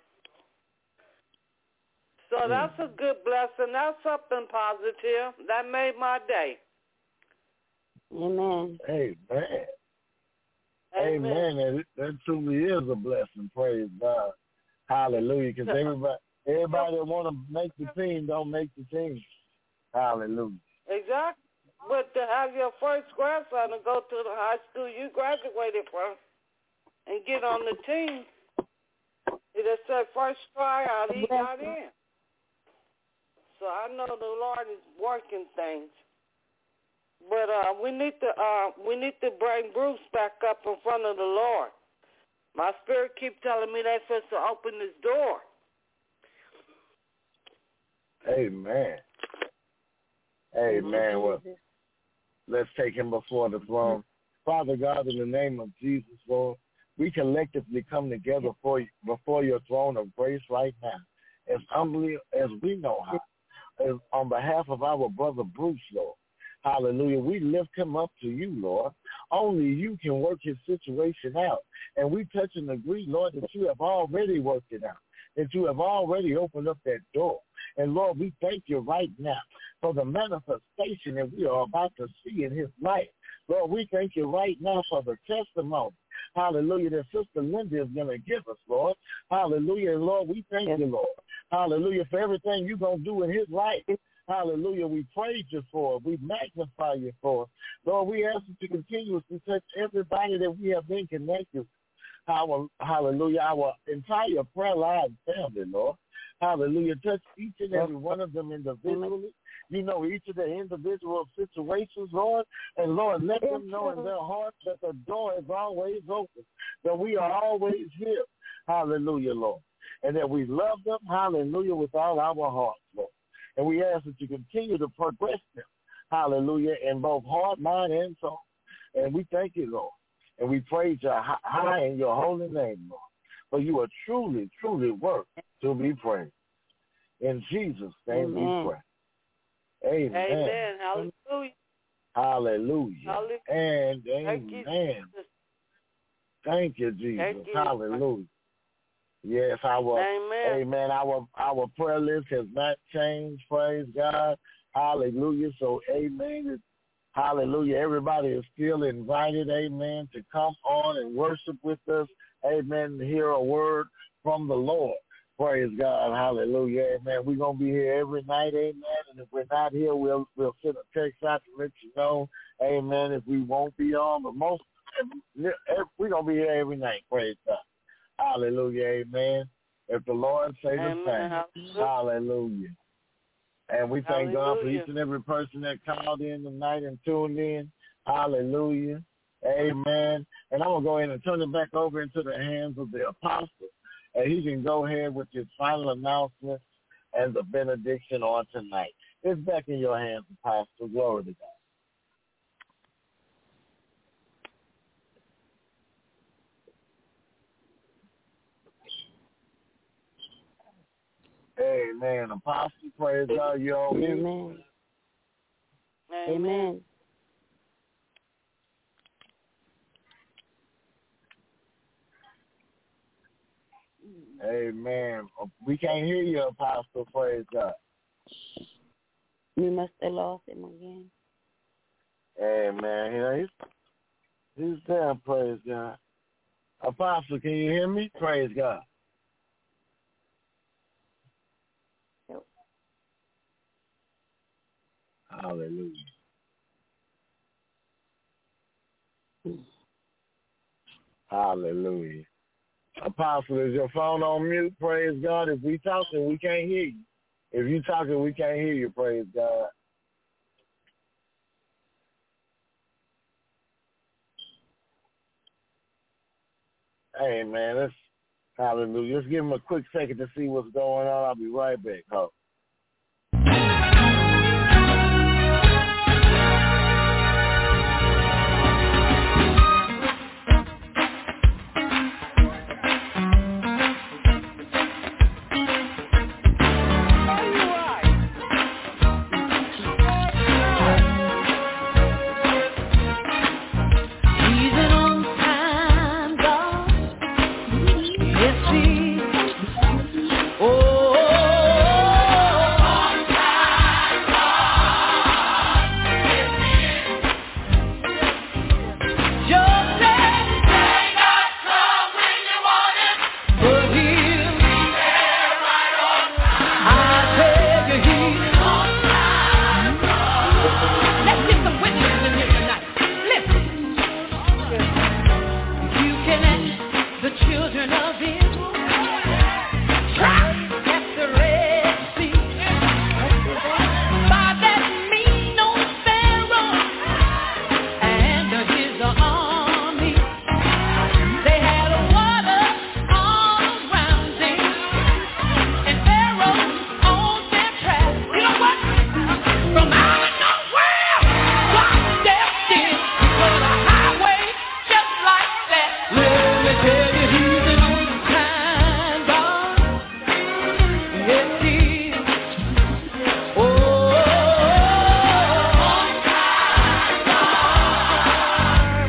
So that's a good blessing. That's something positive. That made my day. Amen. Amen. Amen. Amen. That, that truly is a blessing. Praise God. Hallelujah. Because everybody, everybody that want to make the team don't make the team. Hallelujah. Exactly. But to have your first grandson to go to the high school you graduated from and get on the team, it just said first tryout, he got in. So I know the Lord is working things. But uh, we need to uh, we need to bring Bruce back up in front of the Lord. My spirit keeps telling me they're supposed to open this door. Amen. Amen. Well, let's take him before the throne. Father God, in the name of Jesus, Lord, we collectively come together for you, before your throne of grace right now, as humbly as we know how, as on behalf of our brother Bruce, Lord. Hallelujah. We lift him up to you, Lord. Only you can work his situation out. And we touch and agree, Lord, that you have already worked it out, that you have already opened up that door. And, Lord, we thank you right now for the manifestation that we are about to see in his life. Lord, we thank you right now for the testimony, hallelujah, that Sister Linda is going to give us, Lord. Hallelujah. And, Lord, we thank yes. you, Lord. Hallelujah, for everything you're going to do in his life. Hallelujah. We praise you for it. We magnify you for it. Lord, we ask you to continuously touch everybody that we have been connected with. Our, hallelujah, our entire prayer line family, Lord. Hallelujah. Touch each and every one of them individually. You know each of the individual situations, Lord. And, Lord, let them know in their hearts that the door is always open, that we are always here. Hallelujah, Lord. And that we love them, hallelujah, with all our hearts, Lord. And we ask that you continue to progress them, hallelujah, in both heart, mind, and soul. And we thank you, Lord. And we praise you high in your holy name, Lord. For you are truly, truly worth to be praised. In Jesus' name Amen. We pray. Amen. Amen. Hallelujah. Hallelujah. Hallelujah. And Thank amen. You, Thank you, Jesus. Thank you. Hallelujah. Yes, our amen. amen. Our our prayer list has not changed. Praise God. Hallelujah. So amen. Hallelujah. Everybody is still invited, amen, to come on and worship with us. Amen. To hear a word from the Lord. Praise God. Hallelujah. Amen. We're gonna be here every night, amen. And if we're not here, we'll we'll send a text out to let you know, amen, if we won't be on. But most we're gonna be here every night. Praise God. Hallelujah, amen. If the Lord say the same, hallelujah. And we thank hallelujah. God for each and every person that called in tonight and tuned in. Hallelujah, amen. And I'm going to go ahead and turn it back over into the hands of the apostle. And he can go ahead with his final announcement and the benediction on tonight. It's back in your hands, apostle. Glory to God. Amen. Apostle, praise God. You all Amen. Amen. Amen. We can't hear you, Apostle. Praise God. We must have lost him again. Amen. You know, he's, he's there. Praise God. Apostle, can you hear me? Praise God. Hallelujah. Hallelujah. Apostle, is your phone on mute? Praise God. If we talking, we can't hear you. If you talking, we can't hear you. Praise God. Hey, man, let's, hallelujah. Let's give him a quick second to see what's going on. I'll be right back. Ho. He's an on time of Israel trapped at the Red Sea by that mean old Pharaoh and his army. They had water all around them, and Pharaoh owned their traps. You know what? From out of nowhere, God stepped in. He put a highway just like that. Let me tell you, he's an on-time God. Yes, he is. Oh, on-time God.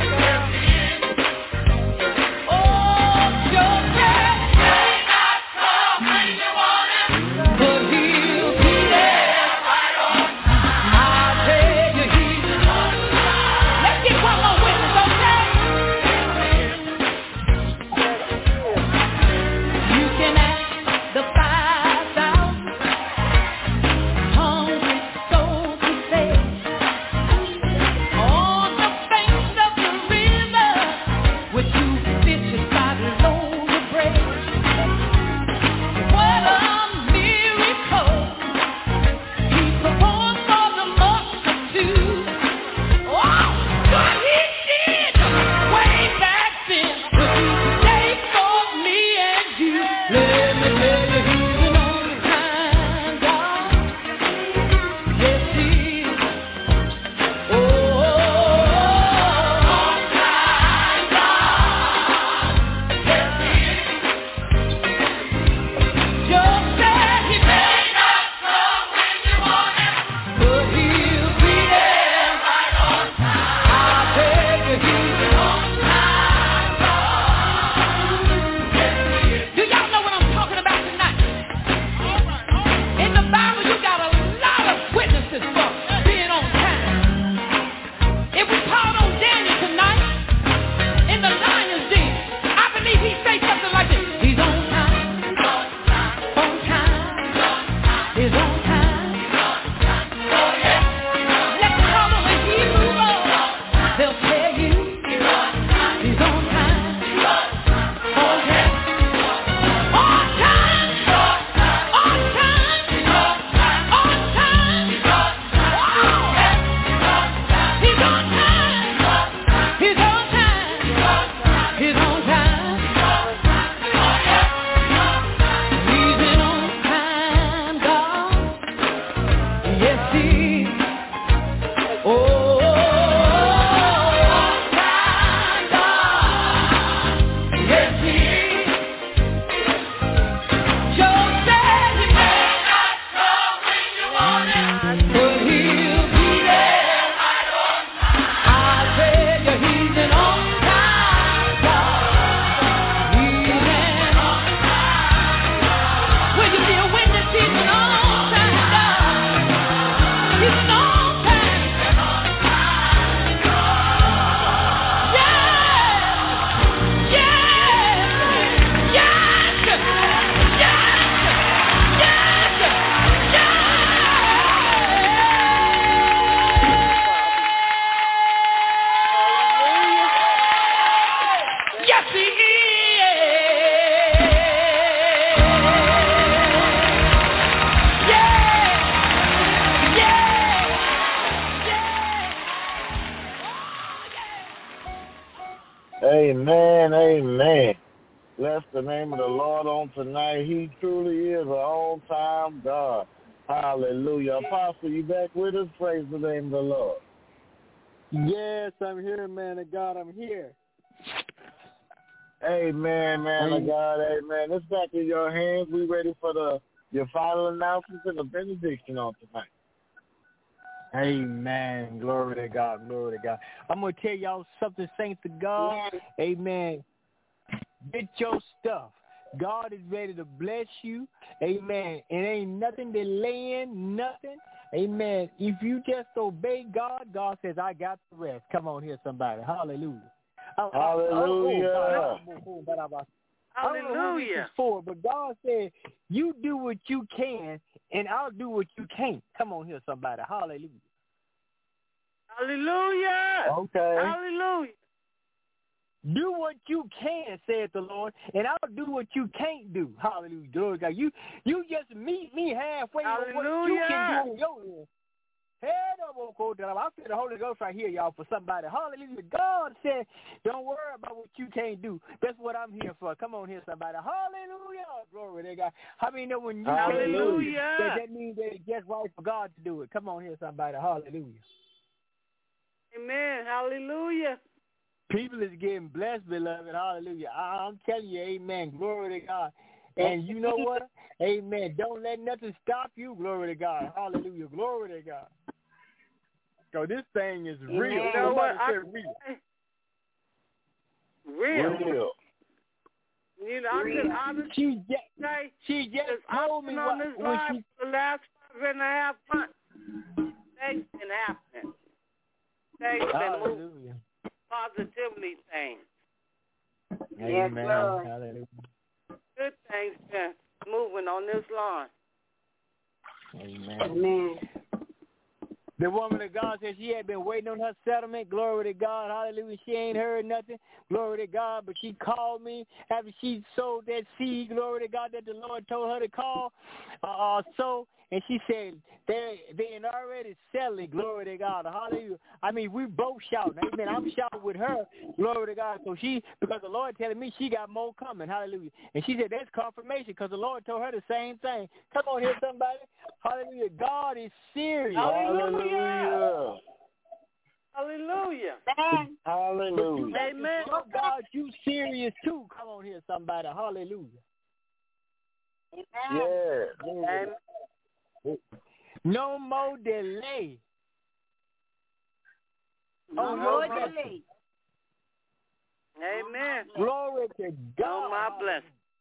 Oh, your prayer may not come when you want it, but he'll be there right on time. I tell you, he's an on-time. Let's get one more witness, okay? You can ask the five thousand hungry souls who fed on the banks of the river with two fishes, five loaves of bread. What a miracle he performed for the multitude. Oh, what he did way back then will be today for me and you. Let me tell you, he's an on-time God. Yes, he is. Oh, on-time God. Yes, he is. Job said he may not come when you want him, but he'll be there right on time. I tell you, he's an on-time God. Do y'all know what I'm talking about tonight? In the Bible, you got a lot of witnesses for being on time. If we called on Daniel tonight in the lion's den, I believe he'd say something like this. He's on time, on time, he's on time. Oh, yeah. Let's call him a Hebrew boy. They'll tell you he's on time, on time. Oh, yeah. On time, on time, on time. Wow. He's on time, he's on time, he's on time. He's an on-time God. Yes, he is. Oh, on-time God. Yes, he is. Job said he may not come when you want him, but he'll be there right on time. I tell you, he's an on-time God. He's an on-time God. Will you be a witness? He's an on-time God. He's an on-time God. Yeah, yeah, yes, yes, yes, yes. Yes, he is. Yeah, yeah, yeah. Amen, amen. Bless the name of the Lord on tonight. He truly is an on-time God. Hallelujah. Apostle, you back with us? Praise the name of the Lord. Yes, I'm here, man of God. I'm here. Amen, man of Amen. God. Amen. It's back in your hands. We ready for the your final announcements and the benediction on tonight. Amen. Glory to God. Glory to God. I'm going to tell y'all something, saints of God. Amen. Get your stuff. God is ready to bless you. Amen. It ain't nothing delaying, nothing. Amen. If you just obey God, God says, I got the rest. Come on here, somebody. Hallelujah. Hallelujah. Oh, oh, oh, oh, oh, I don't know who this is for, but God said, you do what you can, and I'll do what you can't. Come on here, somebody. Hallelujah. Hallelujah. Okay. Hallelujah. Do what you can, saith the Lord, and I'll do what you can't do. Hallelujah. Glory to God. You, you just meet me halfway with what you can do on your end. I feel the Holy Ghost right here, y'all, for somebody. Hallelujah. God said, don't worry about what you can't do. That's what I'm here for. Come on here, somebody. Hallelujah. Glory to God. How many know when you can't do it, that, that means that it's just right for God to do it? Come on here, somebody. Hallelujah. Amen. Hallelujah. People is getting blessed, beloved. Hallelujah. I, I'm telling you, amen. Glory to God. And you know what? Amen. Don't let nothing stop you. Glory to God. Hallelujah. Glory to God. So this thing is real. You know what? I, real. Real. Real. You know, I'm just honest. She just, say, she just told me on what, this when live she... for the last five and a half months. Things been happening. Things been moving. Positively things. Amen. Yes, Hallelujah. Good things been moving on this line. Amen. Amen. The woman of God said she had been waiting on her settlement. Glory to God. Hallelujah. She ain't heard nothing. Glory to God. But she called me after she sowed that seed. Glory to God that the Lord told her to call. Uh, sow. And she said they they ain't already selling. Glory to God. Hallelujah. I mean, we both shouting. Amen. I'm shouting with her. Glory to God. So she, because the Lord telling me she got more coming. Hallelujah. And she said that's confirmation because the Lord told her the same thing. Come on here, somebody. Hallelujah. God is serious. Hallelujah. Hallelujah. Hallelujah. Amen. Oh, God, you serious too. Come on here, somebody. Hallelujah. Yeah. Amen. No more delay. No more delay. Amen. Glory to God. Oh, my blessing.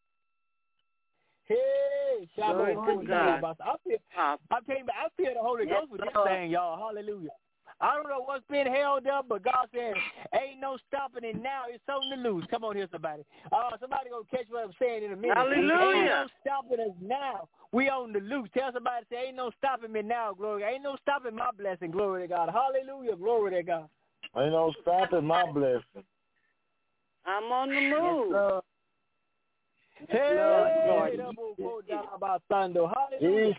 Hey, Glory to God. I feel, I tell you, I feel the Holy Ghost with this thing, y'all. Hallelujah. I don't know what's been held up, but God said, ain't no stopping it now. It's on the loose. Come on here, somebody. Uh, somebody going to catch what I'm saying in a minute. Hallelujah. Ain't no stopping us now. We on the loose. Tell somebody, say, ain't no stopping me now, glory. Ain't no stopping my blessing, glory to God. Hallelujah, glory to God. Ain't no stopping my blessing. I'm on the move. Hey, Lord. hallelujah.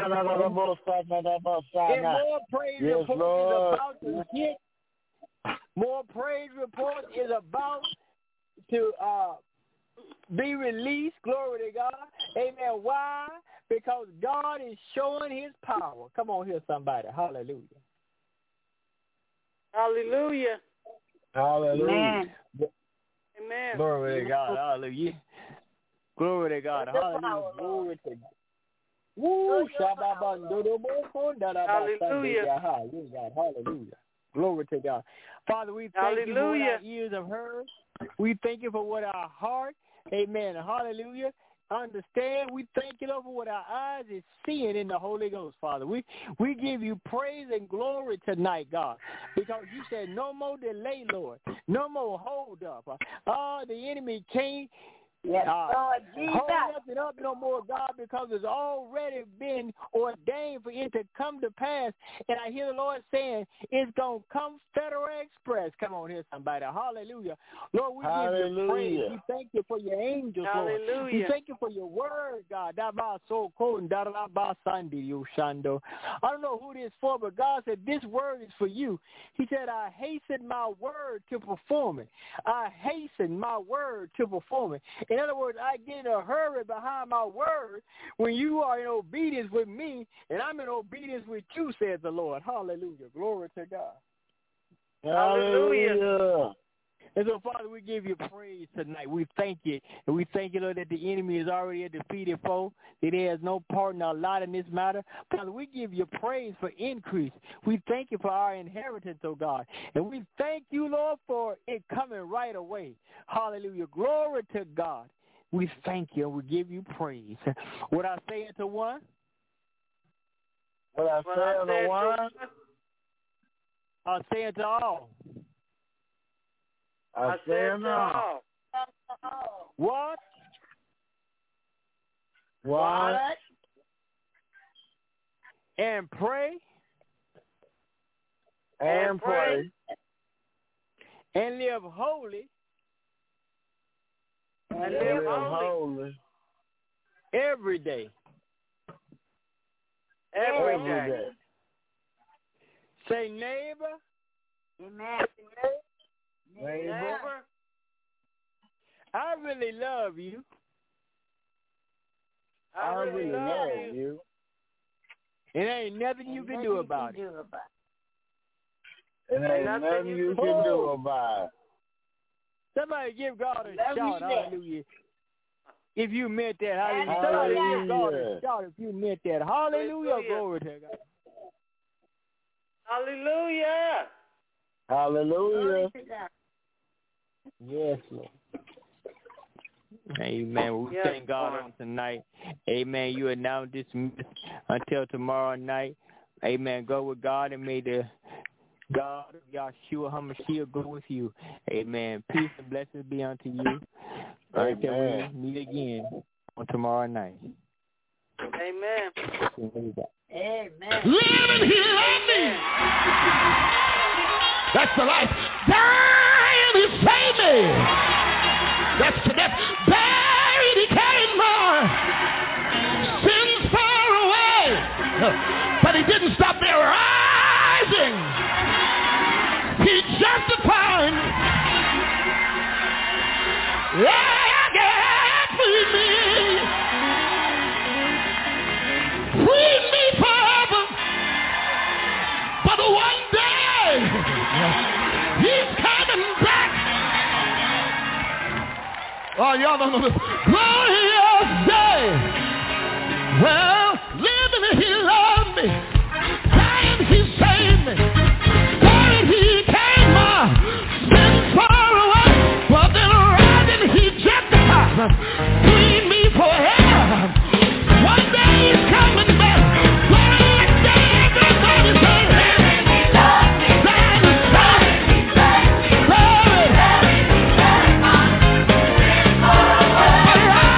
And more praise Yes, report Lord. is about to hit. More praise report is about to uh, be released. Glory to God. Amen. Why? Because God is showing his power. Come on here, somebody. Hallelujah. Hallelujah. Hallelujah. Amen. Amen. Glory to God. Hallelujah. Glory to God. Hallelujah. Glory to God. Woo, hallelujah. Hallelujah. Glory to God. Father, we thank Hallelujah. you for what our ears have heard. We thank you for what our heart, amen, hallelujah, understand. We thank you, Lord, for what our eyes is seeing in the Holy Ghost, Father. We we give you praise and glory tonight, God, because you said no more delay, Lord. No more hold up. Oh, the enemy can't Yes, Uh, Lord Jesus. hold nothing up no more, God, because it's already been ordained for it to come to pass. And I hear the Lord saying it's going to come Federal Express. Come on here, somebody. Hallelujah. Lord, we Hallelujah. give you praise. We thank you for your angels, Lord. Hallelujah. We thank you for your word, God. I don't know who this is for, but God said this word is for you. He said, I hasten my word to perform it. I hasten my word to perform it. In other words, I get in a hurry behind my word when you are in obedience with me, and I'm in obedience with you, says the Lord. Hallelujah. Glory to God. Hallelujah. And so, Father, we give you praise tonight. We thank you. And we thank you, Lord, that the enemy is already a defeated foe, that he has no part nor lot in this matter. Father, we give you praise for increase. We thank you for our inheritance, oh God. And we thank you, Lord, for it coming right away. Hallelujah. Glory to God. We thank you and we give you praise. What I say unto one, What I What say I on said the one, I say unto all. I I say said on to all. all. What? What? And pray. And pray. And live holy. and live holy. holy. Every day. Every Every day. day. Say, neighbor, Amen. Neighbor, Neighbor, I really love you. I I really really love love you. you. It ain't nothing you can do about it. do about It ain't Nothing nothing you you can can do. do about it. Somebody give God a Love shout, you, Lord. hallelujah. If you meant that, hallelujah. Somebody give God a Hallelujah. shout if you meant that. Hallelujah, Hallelujah. glory to God. Hallelujah. Hallelujah. Yes, Lord. Amen. We Yes, thank God Lord. on tonight. Amen. You are now dismissed until tomorrow night. Amen. Go with God and may the God of Yahshua HaMashiach go with you. Amen. Peace and blessings be unto you. Until we Amen. meet again on tomorrow night. Amen. Amen. Living, he loved me. That's the life. Dying, he saved me. That's the death. Buried, he carried my sins far away. But he didn't stop there. Rising, he justified. Yeah, yeah, free me. Free me forever. But one day, he's coming back. Oh, y'all don't know this. Glorious day. Well, living, he loved me. Dying, he saved me. Buried, he carried my sins far away. Well, then rising, he justified. Free me forever. One day he's coming back. Glorious day, everybody say, living, he loved me. Dying, he saved me. Buried, he carried my sins far away.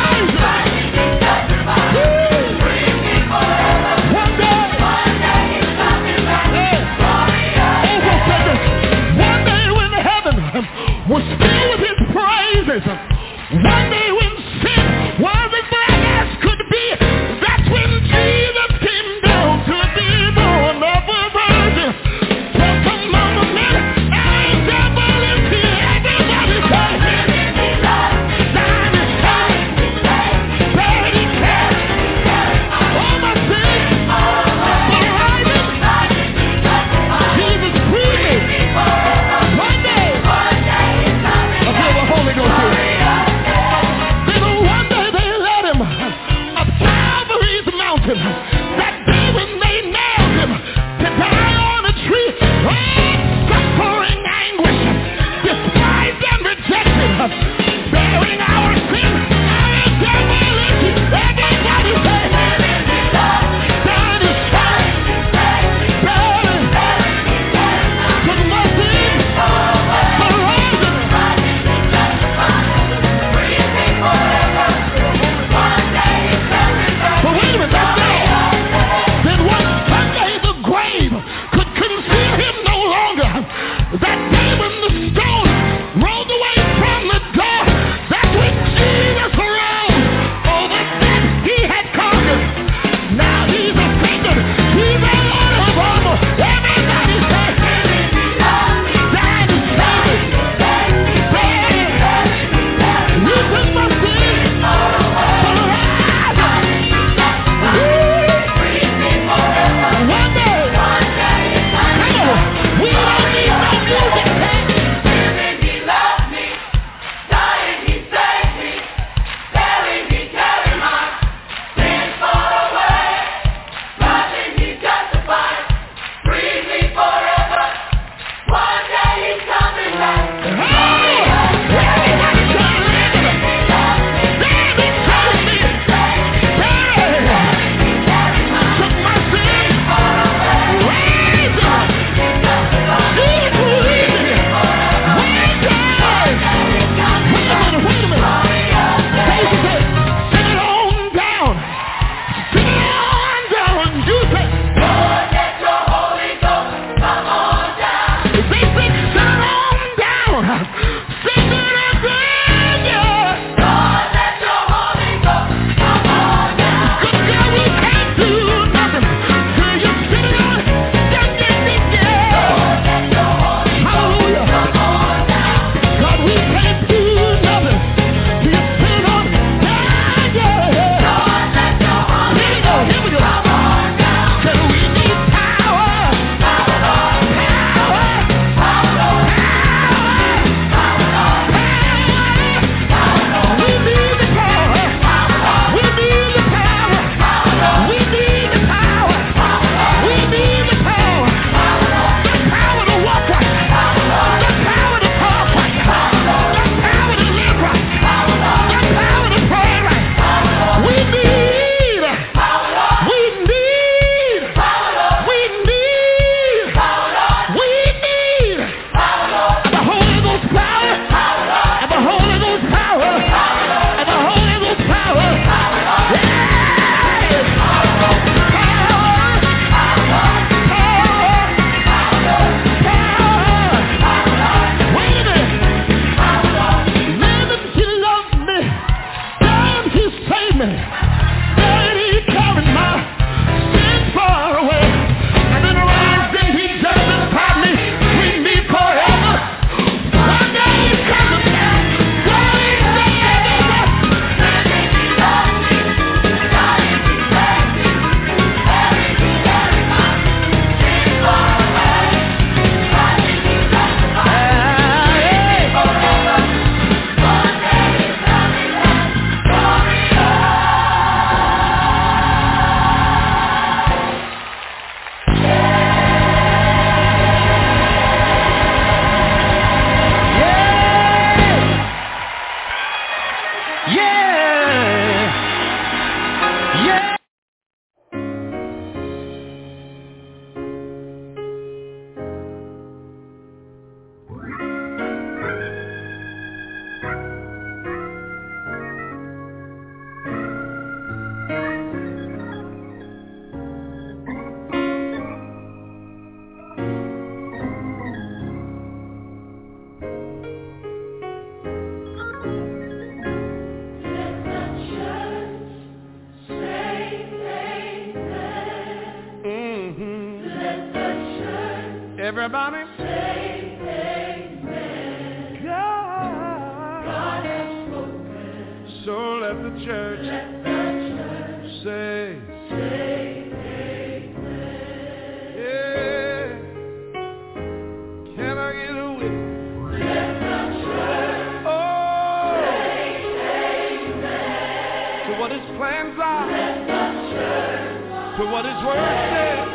Everybody say amen. God, God has spoken. So let the church, let the church say, say amen. Yeah. Can I get a witness? Let the church oh. say amen. To what his plans are. Let the church to what his word says.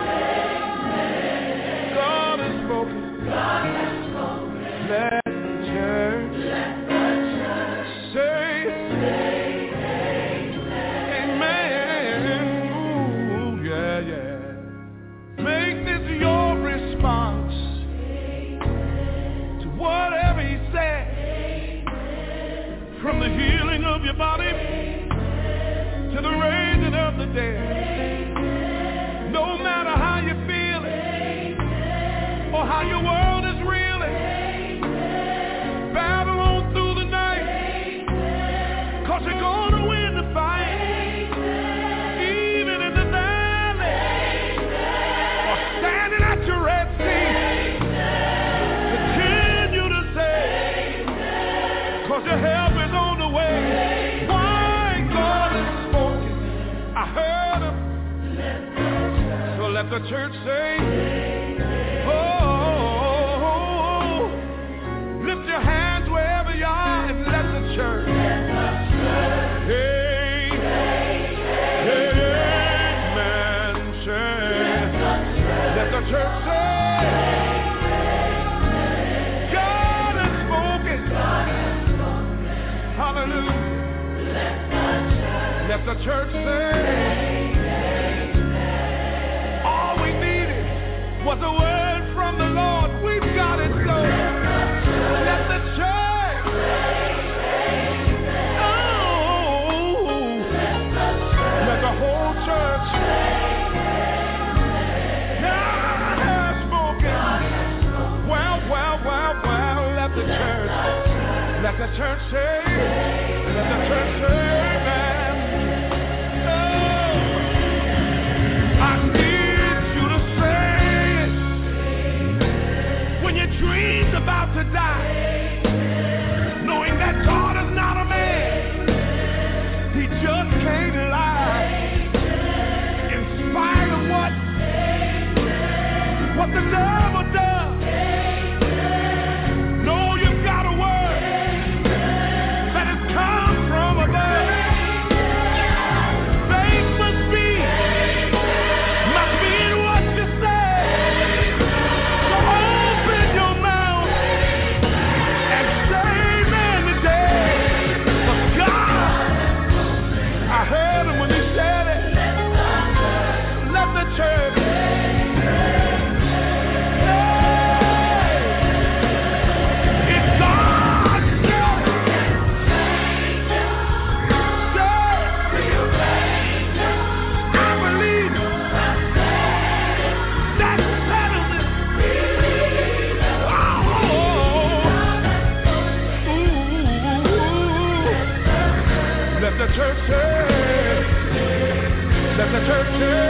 God has spoken. Let the church, let the church say, say amen. Amen. Ooh, yeah, yeah. Make this your response amen. To whatever he said. Amen. From the healing of your body amen. To the raising of the dead. Amen. No matter how you feel it or how your world is reeling, amen. Battle on through the night, amen. Cause you're gonna win the fight, amen. Even in the valley, amen. Or standing at your Red Sea, amen. Continue to say, amen. Cause your help is on the way, amen. Why God has spoken, I heard him. So let the church say, amen. Oh, your hands wherever you are and let the church, let the church hey, hey, amen, say, let the church say, God has spoken, hallelujah, let the church say, all we needed was a word from the Lord, we've got it, so let the church, oh, let the whole church, God has spoken. Well, well, well, well, let the church, let the church say, let the church say, amen. Oh, I need you to say it when your dream's about to die. What the devil does, know you've got a word that has come from above. Faith must be, must be in what you say. So open your mouth and say amen today. But God, I heard him when he said it. Let the church the church.